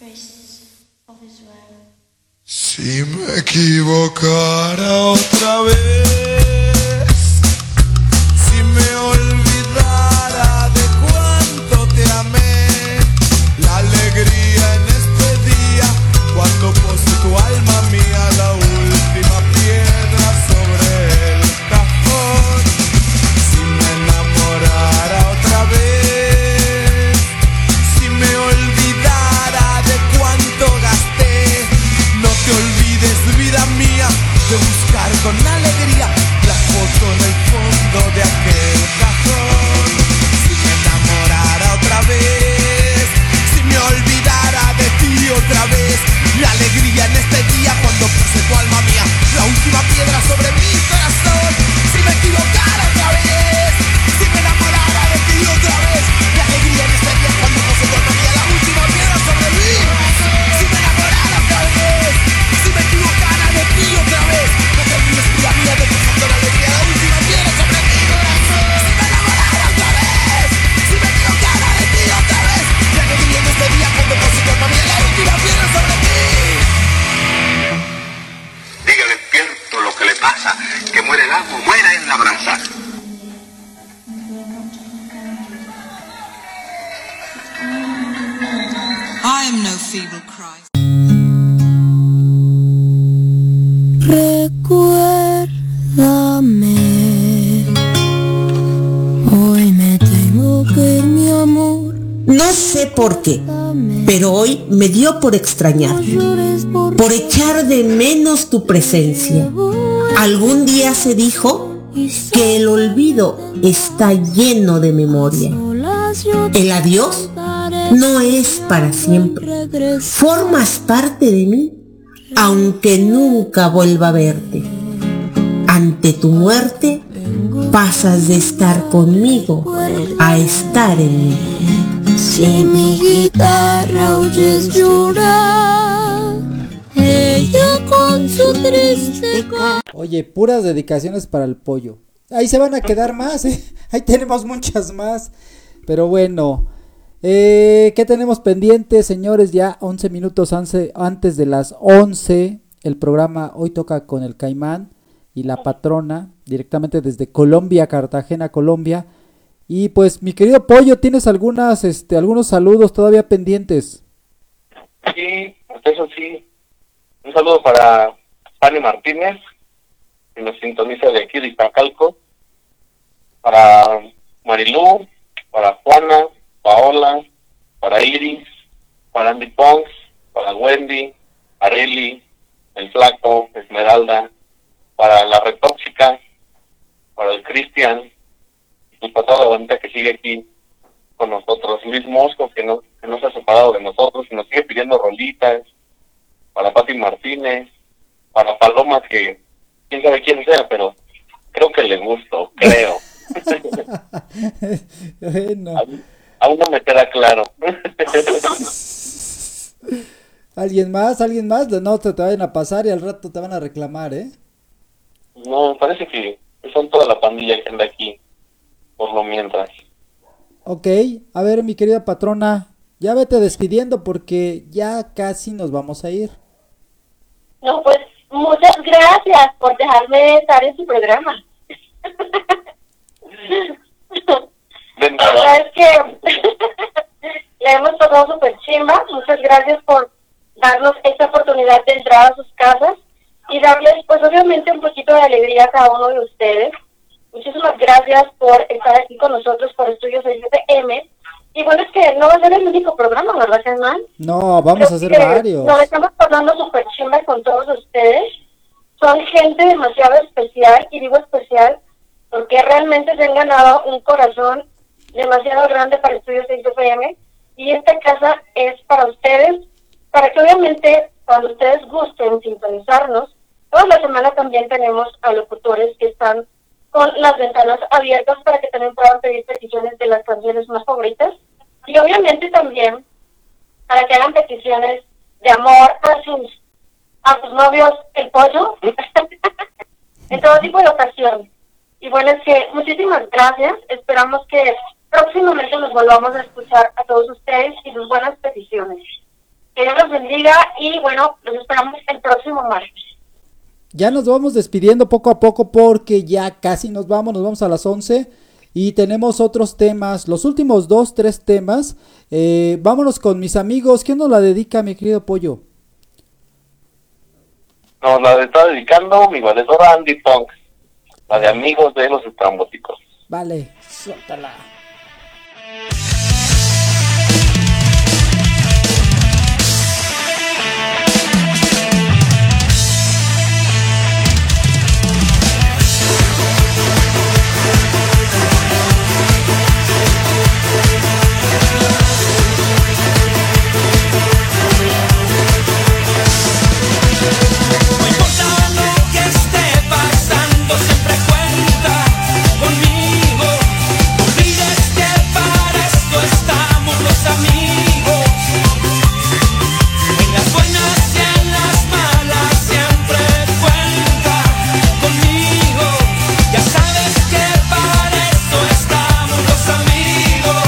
Si me equivocara otra vez, si me olvidara de cuánto te amé, la alegría en este día, cuando pose tu alma mía la última piedra sobre el cajón. Si me enamorara otra vez, si me olvidara de cuánto gasté, no te olvides, vida mía, de buscar con alegría la foto en el fondo de aquel cajón. Si me enamorara otra vez, si me olvidara de ti otra vez, la alegría en este día cuando puse tu alma mía la última piedra sobre mi corazón. Si me equivocara otra vez, si me enamorara de ti otra vez, la alegría en este día cuando puse tu alma mía la última piedra sobre mí. Si me enamorara otra vez, si me equivocara de ti otra vez, no te olvides, vida mía, de pusiendo la alegría la última piedra sobre mi corazón. Si me enamorara otra vez, si me equivocara de ti otra vez, la alegría en este día cuando puse tu alma mía la última piedra sobre mí. Diga despierto lo que le pasa, que muere el agua, muera en la brasa. I am no feeble Christ. Recuérdame, hoy me tengo que ir, mi amor. No sé por qué, pero hoy me dio por extrañar, por echar de menos tu presencia. Algún día se dijo que el olvido está lleno de memoria. El adiós no es para siempre. Formas parte de mí, aunque nunca vuelva a verte. Ante tu muerte, pasas de estar conmigo a estar en mí. Si mi guitarra oyes llorar, ella con su triste ca- Oye, puras dedicaciones para el pollo. Ahí se van a quedar más, ¿eh? Ahí tenemos muchas más. Pero bueno, eh, ¿qué tenemos pendiente, señores? Ya once minutos antes de las once. El programa Hoy Toca con el Caimán y la patrona, directamente desde Colombia, Cartagena, Colombia. Y pues, mi querido Pollo, ¿tienes algunas, este, algunos saludos todavía pendientes? Sí, eso sí. Un saludo para Fanny Martínez, que nos sintoniza de aquí de Iztacalco. Para Marilú, para Juana, Paola, para Iris, para Andy Pons, para Wendy, Areli, el Flaco, Esmeralda, para la Retóxica, para el Cristian, y para toda la bonita que sigue aquí con nosotros. Luis Mosco, que no, que no se ha separado de nosotros y nos sigue pidiendo rolitas, para Pati Martínez, para Paloma, que quién sabe quién sea, pero creo que le gusto, creo. Bueno. aún, aún no me queda claro. ¿Alguien más? ¿Alguien más? No te, te vayan a pasar y al rato te van a reclamar, ¿eh? No, parece que son toda la pandilla que anda aquí, por lo mientras. Ok, a ver, mi querida patrona, ya vete despidiendo porque ya casi nos vamos a ir. No, pues muchas gracias por dejarme estar en su programa. La verdad es que le hemos pasado súper chimba. Muchas gracias por darnos esta oportunidad de entrar a sus casas y darles, pues obviamente, un poquito de alegría a cada uno de ustedes. Muchísimas gracias por estar aquí con nosotros por Estudio seis F M. Y bueno, es que no va a ser el único programa, ¿verdad, Germán? No, vamos a hacer varios. Nos estamos hablando súper chimba con todos ustedes. Son gente demasiado especial, y digo especial porque realmente se han ganado un corazón demasiado grande para Estudio seis F M. Y esta casa es para ustedes, para que obviamente cuando ustedes gusten sintonizarnos, toda la semana también tenemos a locutores que están con las ventanas abiertas para que también puedan pedir peticiones de las canciones más favoritas. Y obviamente también para que hagan peticiones de amor a sus, a sus novios, el pollo, en todo tipo de ocasión. Y bueno, es que muchísimas gracias. Esperamos que próximamente nos volvamos a escuchar a todos ustedes y sus buenas peticiones. Que Dios los bendiga y bueno, los esperamos el próximo martes. Ya nos vamos despidiendo poco a poco porque ya casi nos vamos, nos vamos a las once y tenemos otros temas, los últimos dos, tres temas. Eh, vámonos con mis amigos. ¿Quién nos la dedica, mi querido Pollo? Nos la está dedicando mi valedora Andy Punk, la de Amigos de los Estrambóticos. Vale, suéltala. No importa lo que esté pasando, siempre cuenta conmigo. No olvides que para esto estamos los amigos. En las buenas y en las malas siempre cuenta conmigo. Ya sabes que para esto estamos los amigos.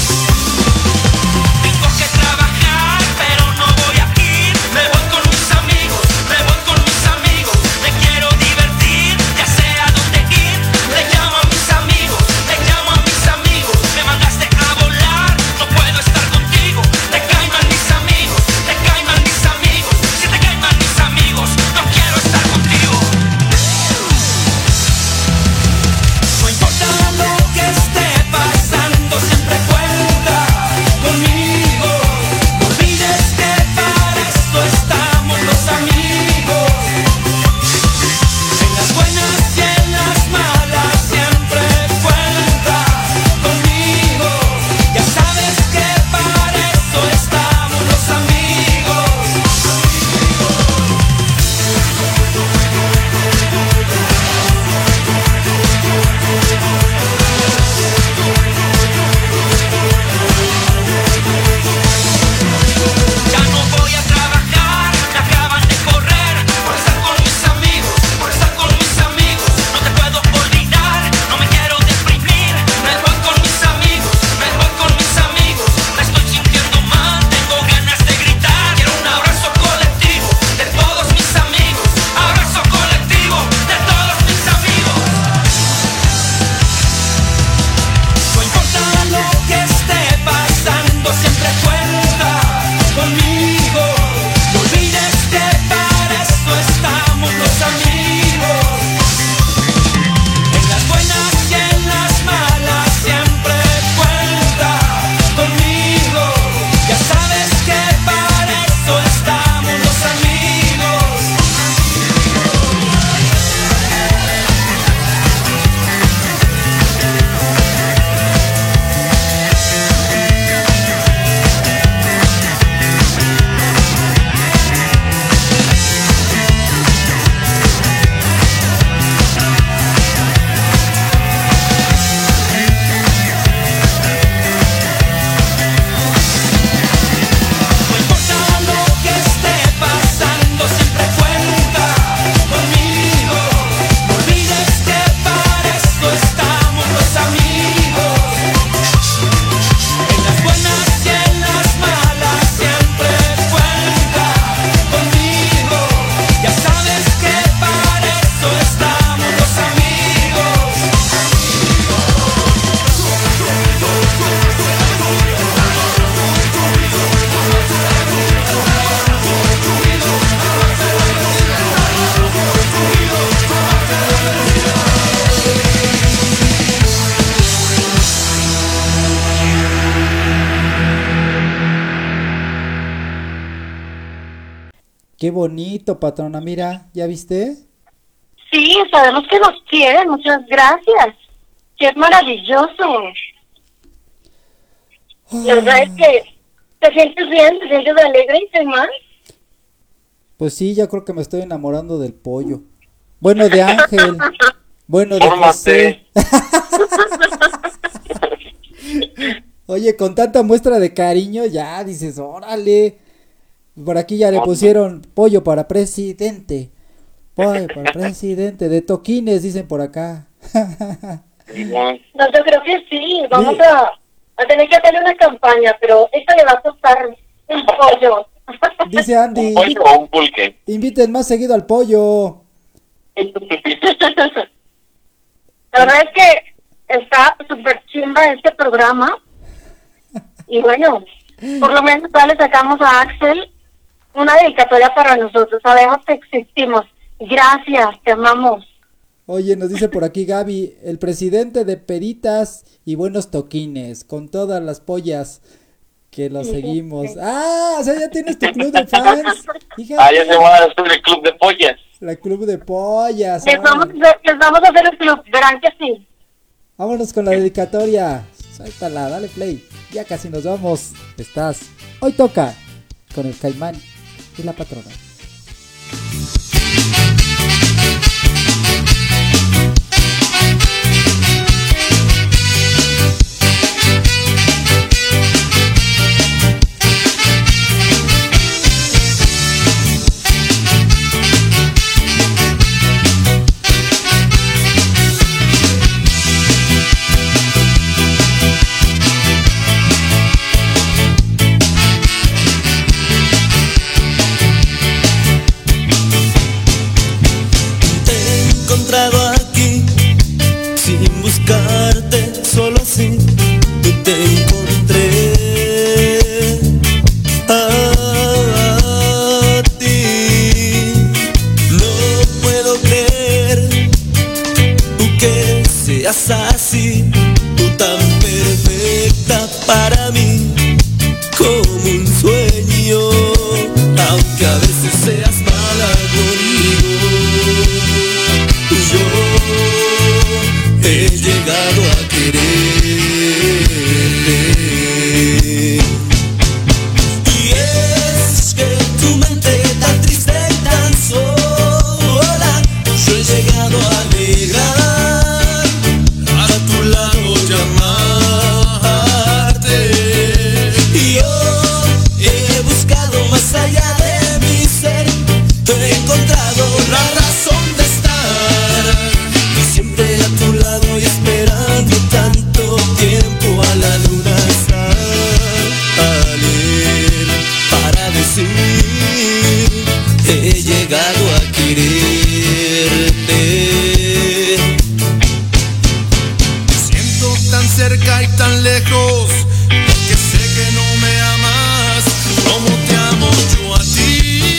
Tengo que trabajar, pero no voy a ir. Me voy con mis amigos, me voy con mis amigos. Me quiero divertir, ya sé a dónde ir. Le llamo a mis amigos, le llamo a mis amigos. Me mandaste a volar, no puedo estar contigo. Te caen mal mis amigos, te caen mal mis amigos. Si te caen mal mis amigos, no quiero estar contigo. No importa lo que esté pasando, siempre cuenta conmigo. No olvides que para esto estamos los amigos. En las buenas y en las malas siempre cuenta conmigo. Ya sabes que para esto estamos los amigos. Ya no voy a trabajar, me acaban de correr por estar con mis amigos, por estar con mis amigos. No te puedo olvidar, no me quiero deprimir. Me voy con mis amigos, me voy con mis amigos. Me estoy sintiendo mal, tengo ganas de gritar. Quiero un abrazo colectivo de todos mis amigos. Abrazo colectivo de todos mis amigos. No importa lo que esté pasando, siempre cuenta conmigo. No olvides que para esto estamos los amigos. En las buenas y en las malas siempre cuenta conmigo. Ya sabes que para esto estamos los amigos. No importa lo que esté pasando, siempre cuenta conmigo. No olvides que para esto estamos los amigos. En las buenas y en las malas siempre cuenta conmigo. Ya sabes que para esto estamos los amigos. Qué bonito, patrona, mira, ¿ya viste? Sí, sabemos que nos quieren, muchas gracias. Qué maravilloso. La verdad es que te sientes bien, te sientes alegre y sin más. Pues sí, ya creo que me estoy enamorando del Pollo. Bueno, de Ángel. Bueno, de José. Oye, con tanta muestra de cariño, ya dices, órale. Por aquí ya le pusieron Pollo para presidente. Pollo para presidente. De toquines, dicen por acá. No, yo creo que sí. Vamos a, a tener que hacerle una campaña, pero esto le va a costar un pollo. Dice Andy. ¿Un pollo o un pulque? Inviten más seguido al pollo. La verdad es que está súper chimba este programa. Y bueno, por lo menos ya le sacamos a Axel una dedicatoria para nosotros. Sabemos que existimos. Gracias, te amamos. Oye, nos dice por aquí Gaby, el presidente de Peritas y Buenos Toquines, con todas las pollas que lo seguimos. Ah, o sea, ya tienes tu club de fans. Fíjate. Ah, ya se va a hacer el club de pollas. La club de pollas. Les vamos, a hacer, les vamos a hacer el club, verán que sí. Vámonos con la dedicatoria. Suéltala, dale play. Ya casi nos vamos. Estás. Hoy toca con el Caimán y la patrona. Aquí, sin buscarte, solo así te encontré a ti. No puedo creer que seas así, tú tan perfecta para mí, como un sueño, aunque a veces seas mala conmigo. Yo he llegado a quererte. Y es que tu mente tan triste y tan sola, yo he llegado a alegrar, a tu lado llamarte. Y yo he buscado más allá de mi ser, he encontrado la razón de siempre a tu lado y esperando tanto tiempo a la luna salir para decir he llegado a quererte. Me siento tan cerca y tan lejos, porque sé que no me amas como te amo yo a ti.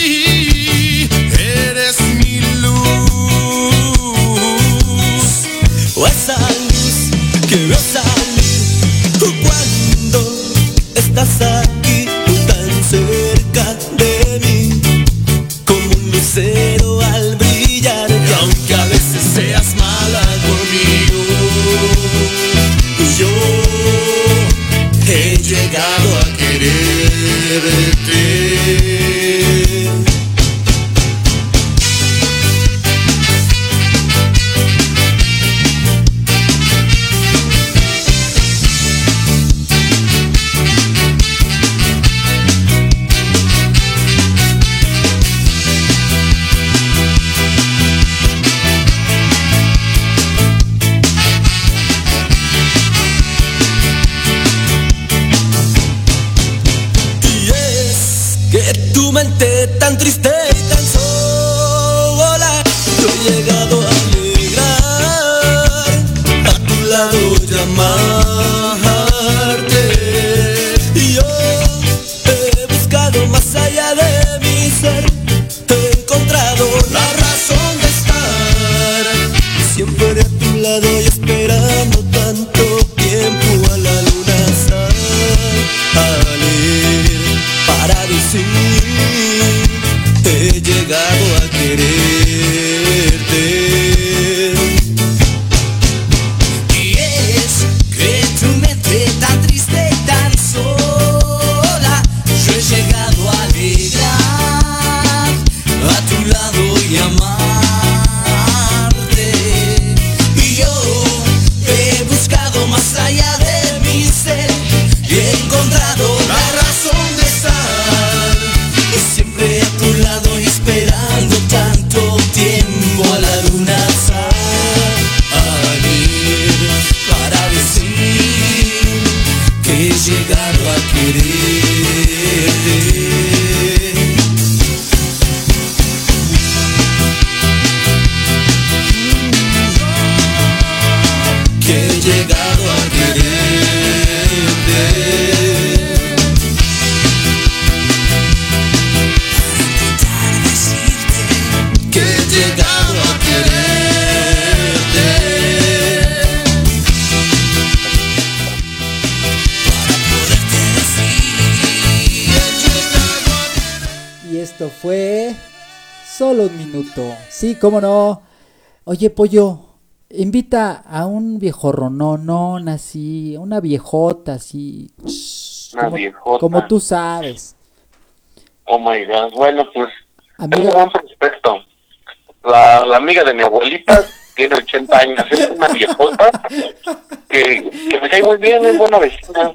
Eres mi luz, o esa luz que veo salir cuando estás aquí, tú tan cerca de mí, como un lucero al brillar. Y aunque a veces seas mala conmigo, yo he llegado a quererte. Tu mente tan triste y tan sola, yo he llegado a alegrar, a tu lado llamarte. Y yo he buscado más allá de mi ser, he encontrado la razón de estar siempre a tu lado y esperando tanto tiempo a la luna salir para decir he llegado a quererte. Y es que tu mente tan triste y tan sola, yo he llegado a alegrar, a tu lado y amarte. Y yo he buscado más allá de mi ser y he encontrado la razón de estar siempre a tu lado y esperando Y esto fue Solo un Minuto. Sí, cómo no. Oye, Pollo, invita a un viejo rononón así, una viejota así. Una como, viejota. Como tú sabes. Oh my God. Bueno, pues, Amiga. es un gran prospecto. La, la amiga de mi abuelita tiene ochenta años, es una viejota que, que me cae muy bien, es buena vecina.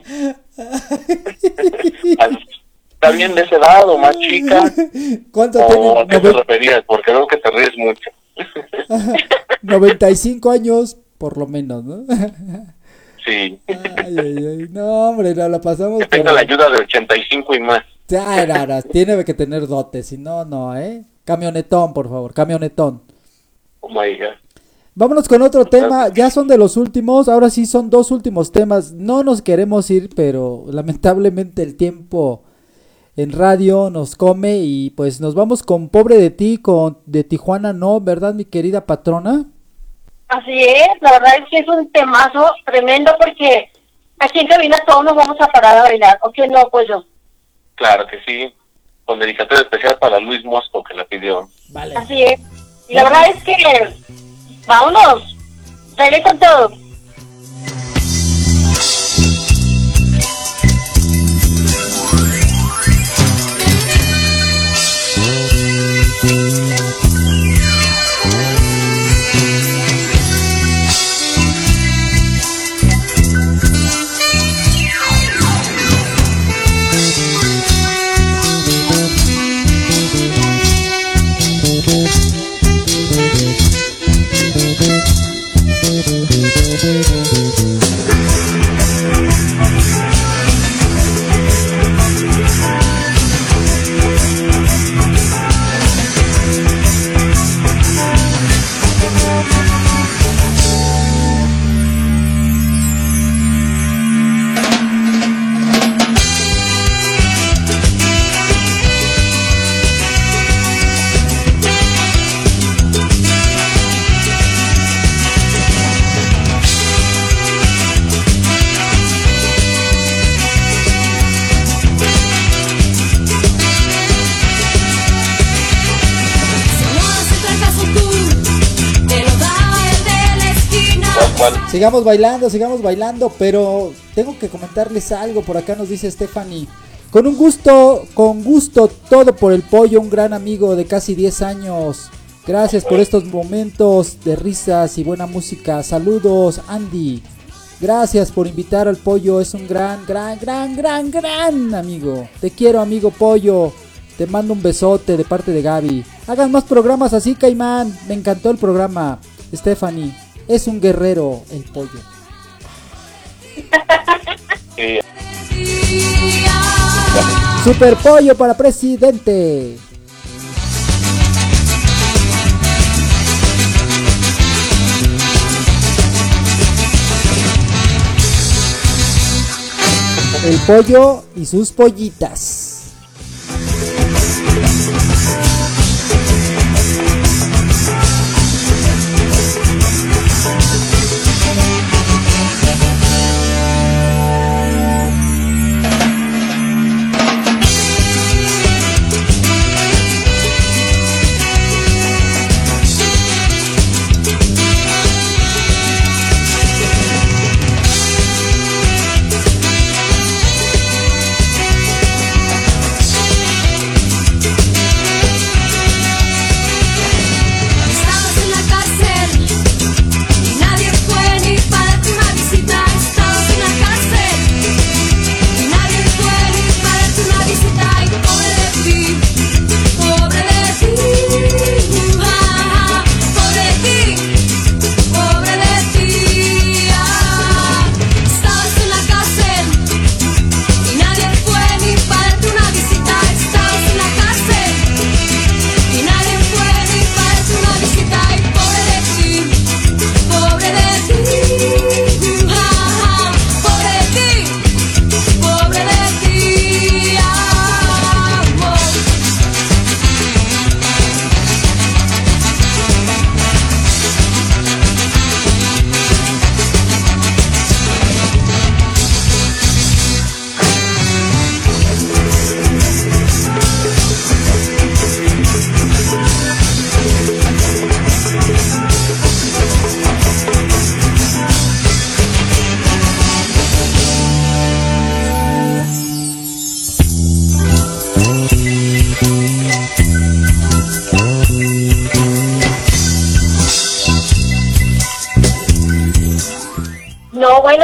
¿Está bien de ese edad o más chica? ¿Cuánto ¿O tiene? a qué te referías? Porque veo que te ríes mucho. noventa y cinco años, por lo menos, ¿no? Sí. Ay, ay, ay. No, hombre, no, la pasamos. Que tenga pero... la ayuda de ochenta y cinco y más. Ay, rara, tiene que tener dotes, si no, no, ¿eh? Camionetón, por favor, camionetón. Oh my God. Vámonos con otro tema, ya son de los últimos, ahora sí son dos últimos temas, no nos queremos ir, pero lamentablemente el tiempo en radio nos come y pues nos vamos con Pobre de ti, con de Tijuana No, ¿verdad, mi querida patrona? Así es, la verdad es que es un temazo tremendo porque aquí en cabina todos nos vamos a parar a bailar, ¿o qué no, pues yo? Claro que sí, con dedicatoria especial para Luis Mosco que la pidió. Vale. Así es, y la verdad es que vámonos, dale con todo. Sigamos bailando, sigamos bailando, pero tengo que comentarles algo, por acá nos dice Stephanie. Con un gusto, con gusto, todo por el pollo, un gran amigo de casi diez años. Gracias por estos momentos de risas y buena música. Saludos, Andy. Gracias por invitar al pollo, es un gran, gran, gran, gran, gran amigo. Te quiero, amigo pollo. Te mando un besote de parte de Gaby. Hagan más programas así, Caimán. Me encantó el programa. Stephanie, es un guerrero el pollo. Sí. Super pollo para presidente. El pollo y sus pollitas.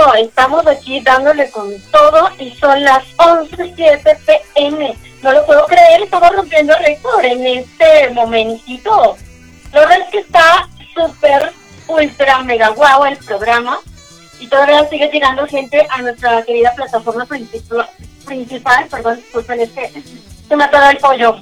bueno, estamos aquí dándole con todo y son las once siete pe eme. No lo puedo creer, estamos rompiendo récord en este momentito. La verdad es que está súper, ultra, mega guau el programa y todavía sigue llegando gente a nuestra querida plataforma principal, principal perdón, disculpen, es que se me atoró el pollo.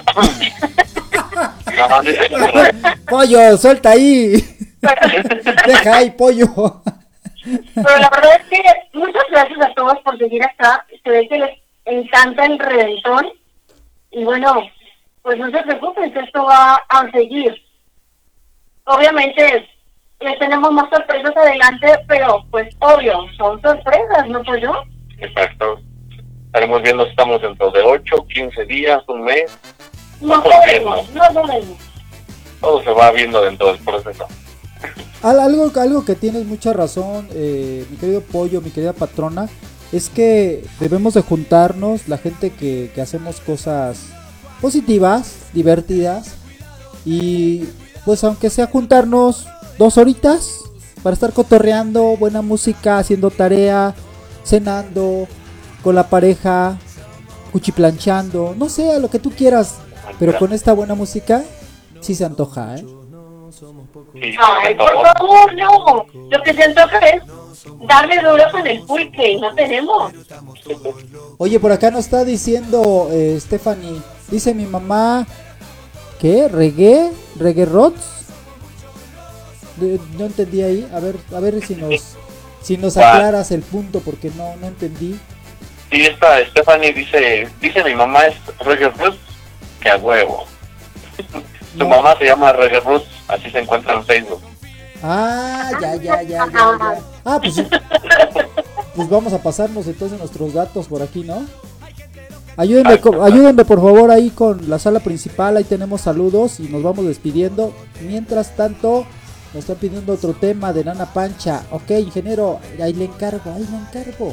Pollo, suelta ahí. Deja ahí, pollo. Pero la verdad es que muchas gracias a todos por seguir acá. Se ve que les encanta el reggaetón. Y bueno, pues no se preocupen, que esto va a seguir. Obviamente les tenemos más sorpresas adelante, pero pues obvio, son sorpresas, ¿no, pues yo? Exacto. Estaremos viendo si estamos dentro de ocho, quince días, un mes. No podemos, no podemos. Todo se va viendo dentro del proceso. Algo, algo que tienes mucha razón, eh, mi querido Pollo, mi querida patrona, es que debemos de juntarnos, la gente que, que hacemos cosas positivas, divertidas, y pues aunque sea juntarnos dos horitas para estar cotorreando, buena música, haciendo tarea, cenando, con la pareja, cuchiplanchando, no sé, lo que tú quieras, pero con esta buena música sí se antoja, ¿eh? Ay, por favor, no. Lo que se antoja es darle duro con el pulque, no tenemos. Oye, por acá nos está diciendo eh, Stephanie, dice mi mamá, ¿qué? ¿Reggae? ¿Reggae rots? De, no entendí ahí, a ver, a ver si nos si nos aclaras el punto porque no no entendí. Sí, esta Stephanie dice, dice mi mamá es Reggae Roots, que a huevo. Su no. mamá se llama Reggae Roots, así se encuentra en Facebook. Ah, ya, ya, ya, ya, ya. Ah, pues, pues vamos a pasarnos entonces nuestros datos por aquí, ¿no? Ayúdenme, co- ayúdenme por favor ahí con la sala principal, ahí tenemos saludos y nos vamos despidiendo. Mientras tanto, nos están pidiendo otro tema de Nana Pancha. Ok, ingeniero, ahí le encargo, ahí le encargo.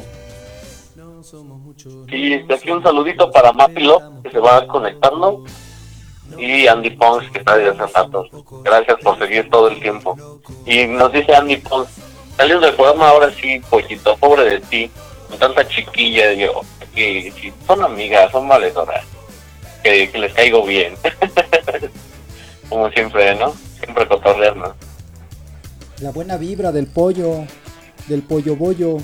Y de aquí un saludito para Mapilo, que se va conectando. Y Andy Pons, que está desde hace rato. Gracias por seguir todo el tiempo. Y nos dice Andy Pons, saliendo del programa ahora sí, pollito, pobre de ti, con tanta chiquilla, yo, que, que son amigas, son valedoras, que, que les caigo bien. Como siempre, ¿no? Siempre cotorrearnos. La buena vibra del pollo, del pollo bollo.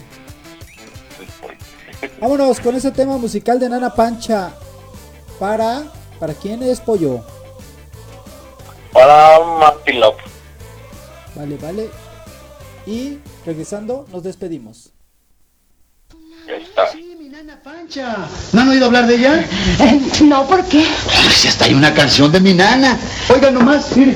Vámonos con ese tema musical de Nana Pancha. Para... ¿Para quién es, Pollo? Para Mapilop. Vale, vale. Y regresando, nos despedimos. Ya está. Sí, mi Nana Pancha. ¿No han oído hablar de ella? Eh, no, ¿por qué? Si hasta hay una canción de mi nana. Oigan nomás, mire.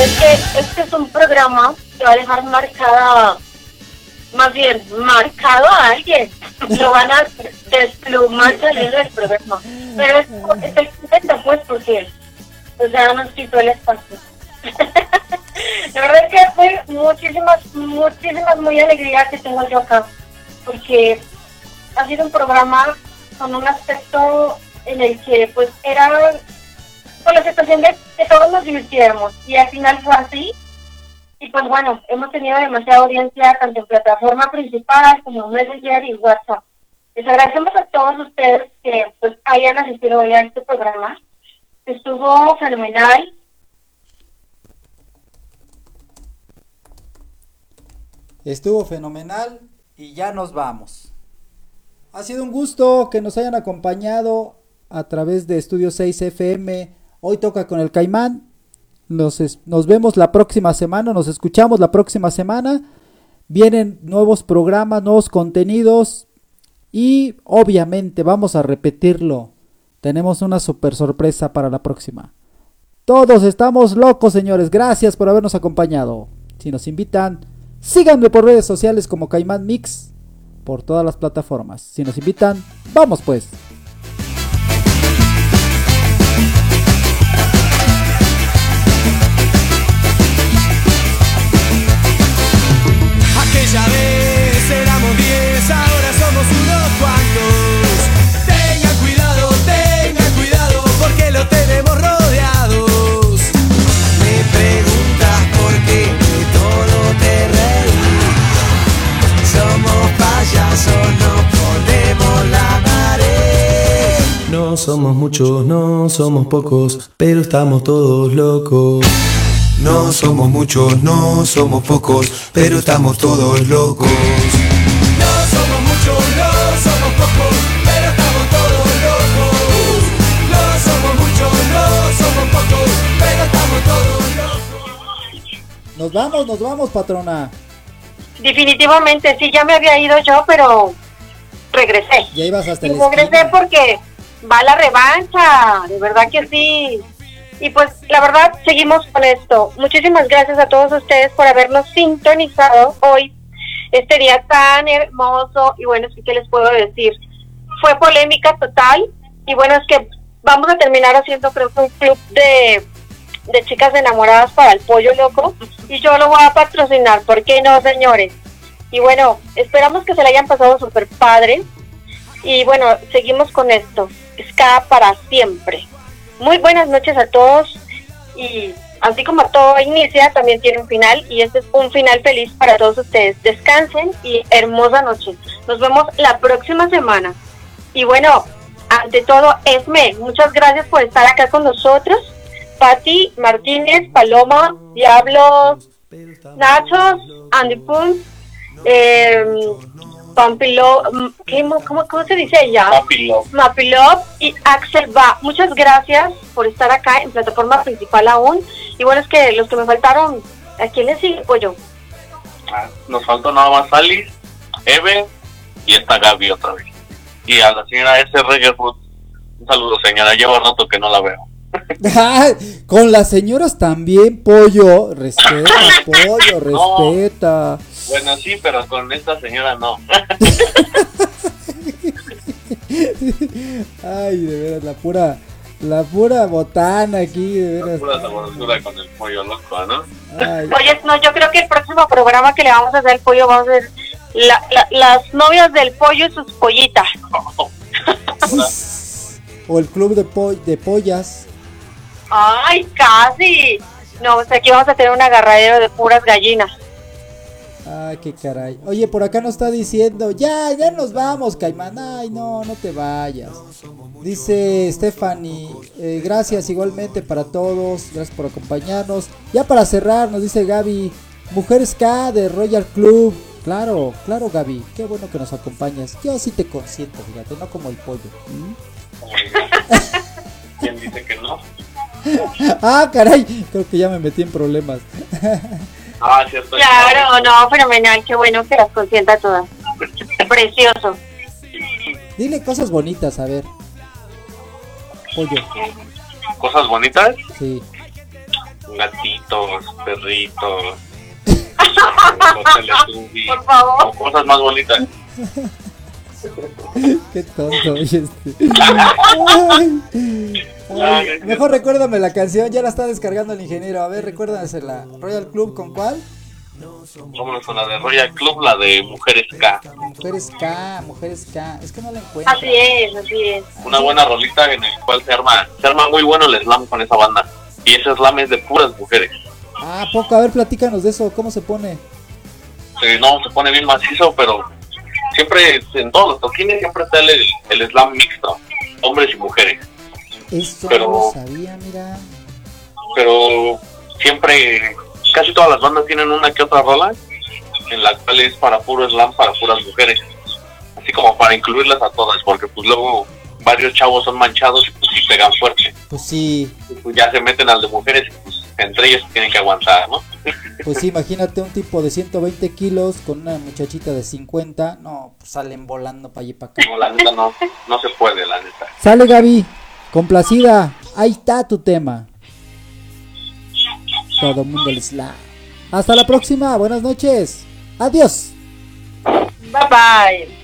es que este es un programa que va a dejar marcada, más bien, marcado a alguien. Lo van a desplumar saliendo del programa. Pero es, estoy contenta, pues, porque o sea, nos quitó el espacio. La verdad es que fue muchísimas, muchísimas muy alegrías que tengo yo acá, porque ha sido un programa con un aspecto en el que pues era con la situación de que todos nos divirtiéramos, y al final fue así. Y pues bueno, hemos tenido demasiada audiencia tanto en plataforma principal como en Messenger y WhatsApp. Les agradecemos a todos ustedes que pues hayan asistido hoy a este programa. Estuvo fenomenal. Estuvo fenomenal y ya nos vamos. Ha sido un gusto que nos hayan acompañado a través de Estudio seis F M. Hoy toca con el Caimán. Nos, es, nos vemos la próxima semana, nos escuchamos la próxima semana. Vienen nuevos programas, nuevos contenidos y obviamente vamos a repetirlo. Tenemos una super sorpresa para la próxima. Todos estamos locos, señores. Gracias por habernos acompañado. Si nos invitan, síganme por redes sociales como Caimán Mix, por todas las plataformas. Si nos invitan, vamos pues. Aquella vez éramos diez, ahora somos unos cuantos. Tengan cuidado, tengan cuidado, porque lo tenemos rodeados. Me preguntas por qué de todo te reís. Somos payasos, no ponemos la pared. No somos muchos, no somos pocos, pero estamos todos locos. No somos muchos, no somos pocos, pero estamos todos locos. No somos muchos, no somos pocos, pero estamos todos locos. No somos muchos, no somos pocos, pero estamos todos locos. Nos vamos, nos vamos, patrona. Definitivamente, sí, ya me había ido yo, pero regresé. Ya ibas hasta y el regresé porque va la revancha, de verdad que sí. Y pues la verdad seguimos con esto. Muchísimas gracias a todos ustedes por habernos sintonizado hoy, este día tan hermoso. Y bueno, sí que les puedo decir, fue polémica total. Y bueno, es que vamos a terminar haciendo creo que un club de, de chicas enamoradas para el Pollo Loco, y yo lo voy a patrocinar, ¿por qué no, señores? Y bueno, esperamos que se le hayan pasado súper padre. Y bueno, seguimos con esto, ska para siempre. Muy buenas noches a todos, y así como todo inicia, también tiene un final, y este es un final feliz para todos ustedes. Descansen y hermosa noche. Nos vemos la próxima semana. Y bueno, ante todo, Esme, muchas gracias por estar acá con nosotros. Pati, Martínez, Paloma, Diablos, Nachos, Andy Pun, eh, Pampilo, ¿cómo, ¿cómo se dice ella? Mapilov. Mapilov y Axel Va. Muchas gracias por estar acá en plataforma principal aún. Y bueno, es que los que me faltaron, ¿a quién les sigue, Pollo? Ah, nos faltó nada más Alice, Eve y esta Gaby otra vez. Y a la señora S. Reggaefood, un saludo, señora, llevo rato que no la veo. Con las señoras también, Pollo. Respeta, Pollo, respeta. No. Bueno, sí, pero con esta señora no. Ay, de veras, la pura, la pura botana aquí, de veras. La pura sabrosura con el Pollo Loco, ¿no? Ay. Oye, no, yo creo que el próximo programa que le vamos a hacer al Pollo, vamos a hacer la, la, las novias del Pollo y sus pollitas. O el club de, po de pollas. Ay, casi. No, o sea, aquí vamos a tener un agarradero de puras gallinas. Ay, qué caray. Oye, por acá nos está diciendo, ya, ya nos vamos, Caimán. Ay, no, no te vayas. Dice Stephanie, eh, gracias igualmente para todos, gracias por acompañarnos. Ya para cerrar, nos dice Gaby, Mujeres K de Royal Club. Claro, claro, Gaby, qué bueno que nos acompañas. Yo sí te consiento, fíjate, no como el Pollo. ¿Mm? ¿Quién dice que no? Ah, caray, creo que ya me metí en problemas. Ah, cierto. Claro, no, fenomenal, qué bueno que las consienta todas. Precioso. Dile cosas bonitas, a ver. Pollo. ¿Cosas bonitas? Sí. gatitos, perritos, por favor, o cosas más bonitas. Qué tonto, oye, este. Ay, ay, mejor recuérdame la canción, ya la está descargando el ingeniero. A ver, recuérdasela. Royal Club, ¿con cuál? Vámonos con la de Royal Club, la de Mujeres K. Mujeres K, Mujeres K. Es que no la encuentro. Así es, así es. Una buena rolita en el cual se arma, se arma muy bueno el slam con esa banda. Y ese slam es de puras mujeres. Ah, poco, a ver, platícanos de eso, ¿cómo se pone? Eh, no, se pone bien macizo, pero siempre, en todos los toquines, siempre está el, el slam mixto, hombres y mujeres. Eso pero, no lo sabía, mira. Pero siempre, casi todas las bandas tienen una que otra rola, en la cual es para puro slam, para puras mujeres. Así como para incluirlas a todas, porque pues luego varios chavos son manchados y pues sí pegan fuerte. Pues sí. Y pues ya se meten al de mujeres y pues entre ellos tienen que aguantar, ¿no? Pues sí, imagínate un tipo de ciento veinte kilos con una muchachita de cincuenta, no, pues salen volando para allí y para acá. No, la neta no, no se puede, la neta. Sale, Gaby, complacida, ahí está tu tema. Todo mundo el slam. Hasta la próxima, buenas noches, adiós. Bye bye.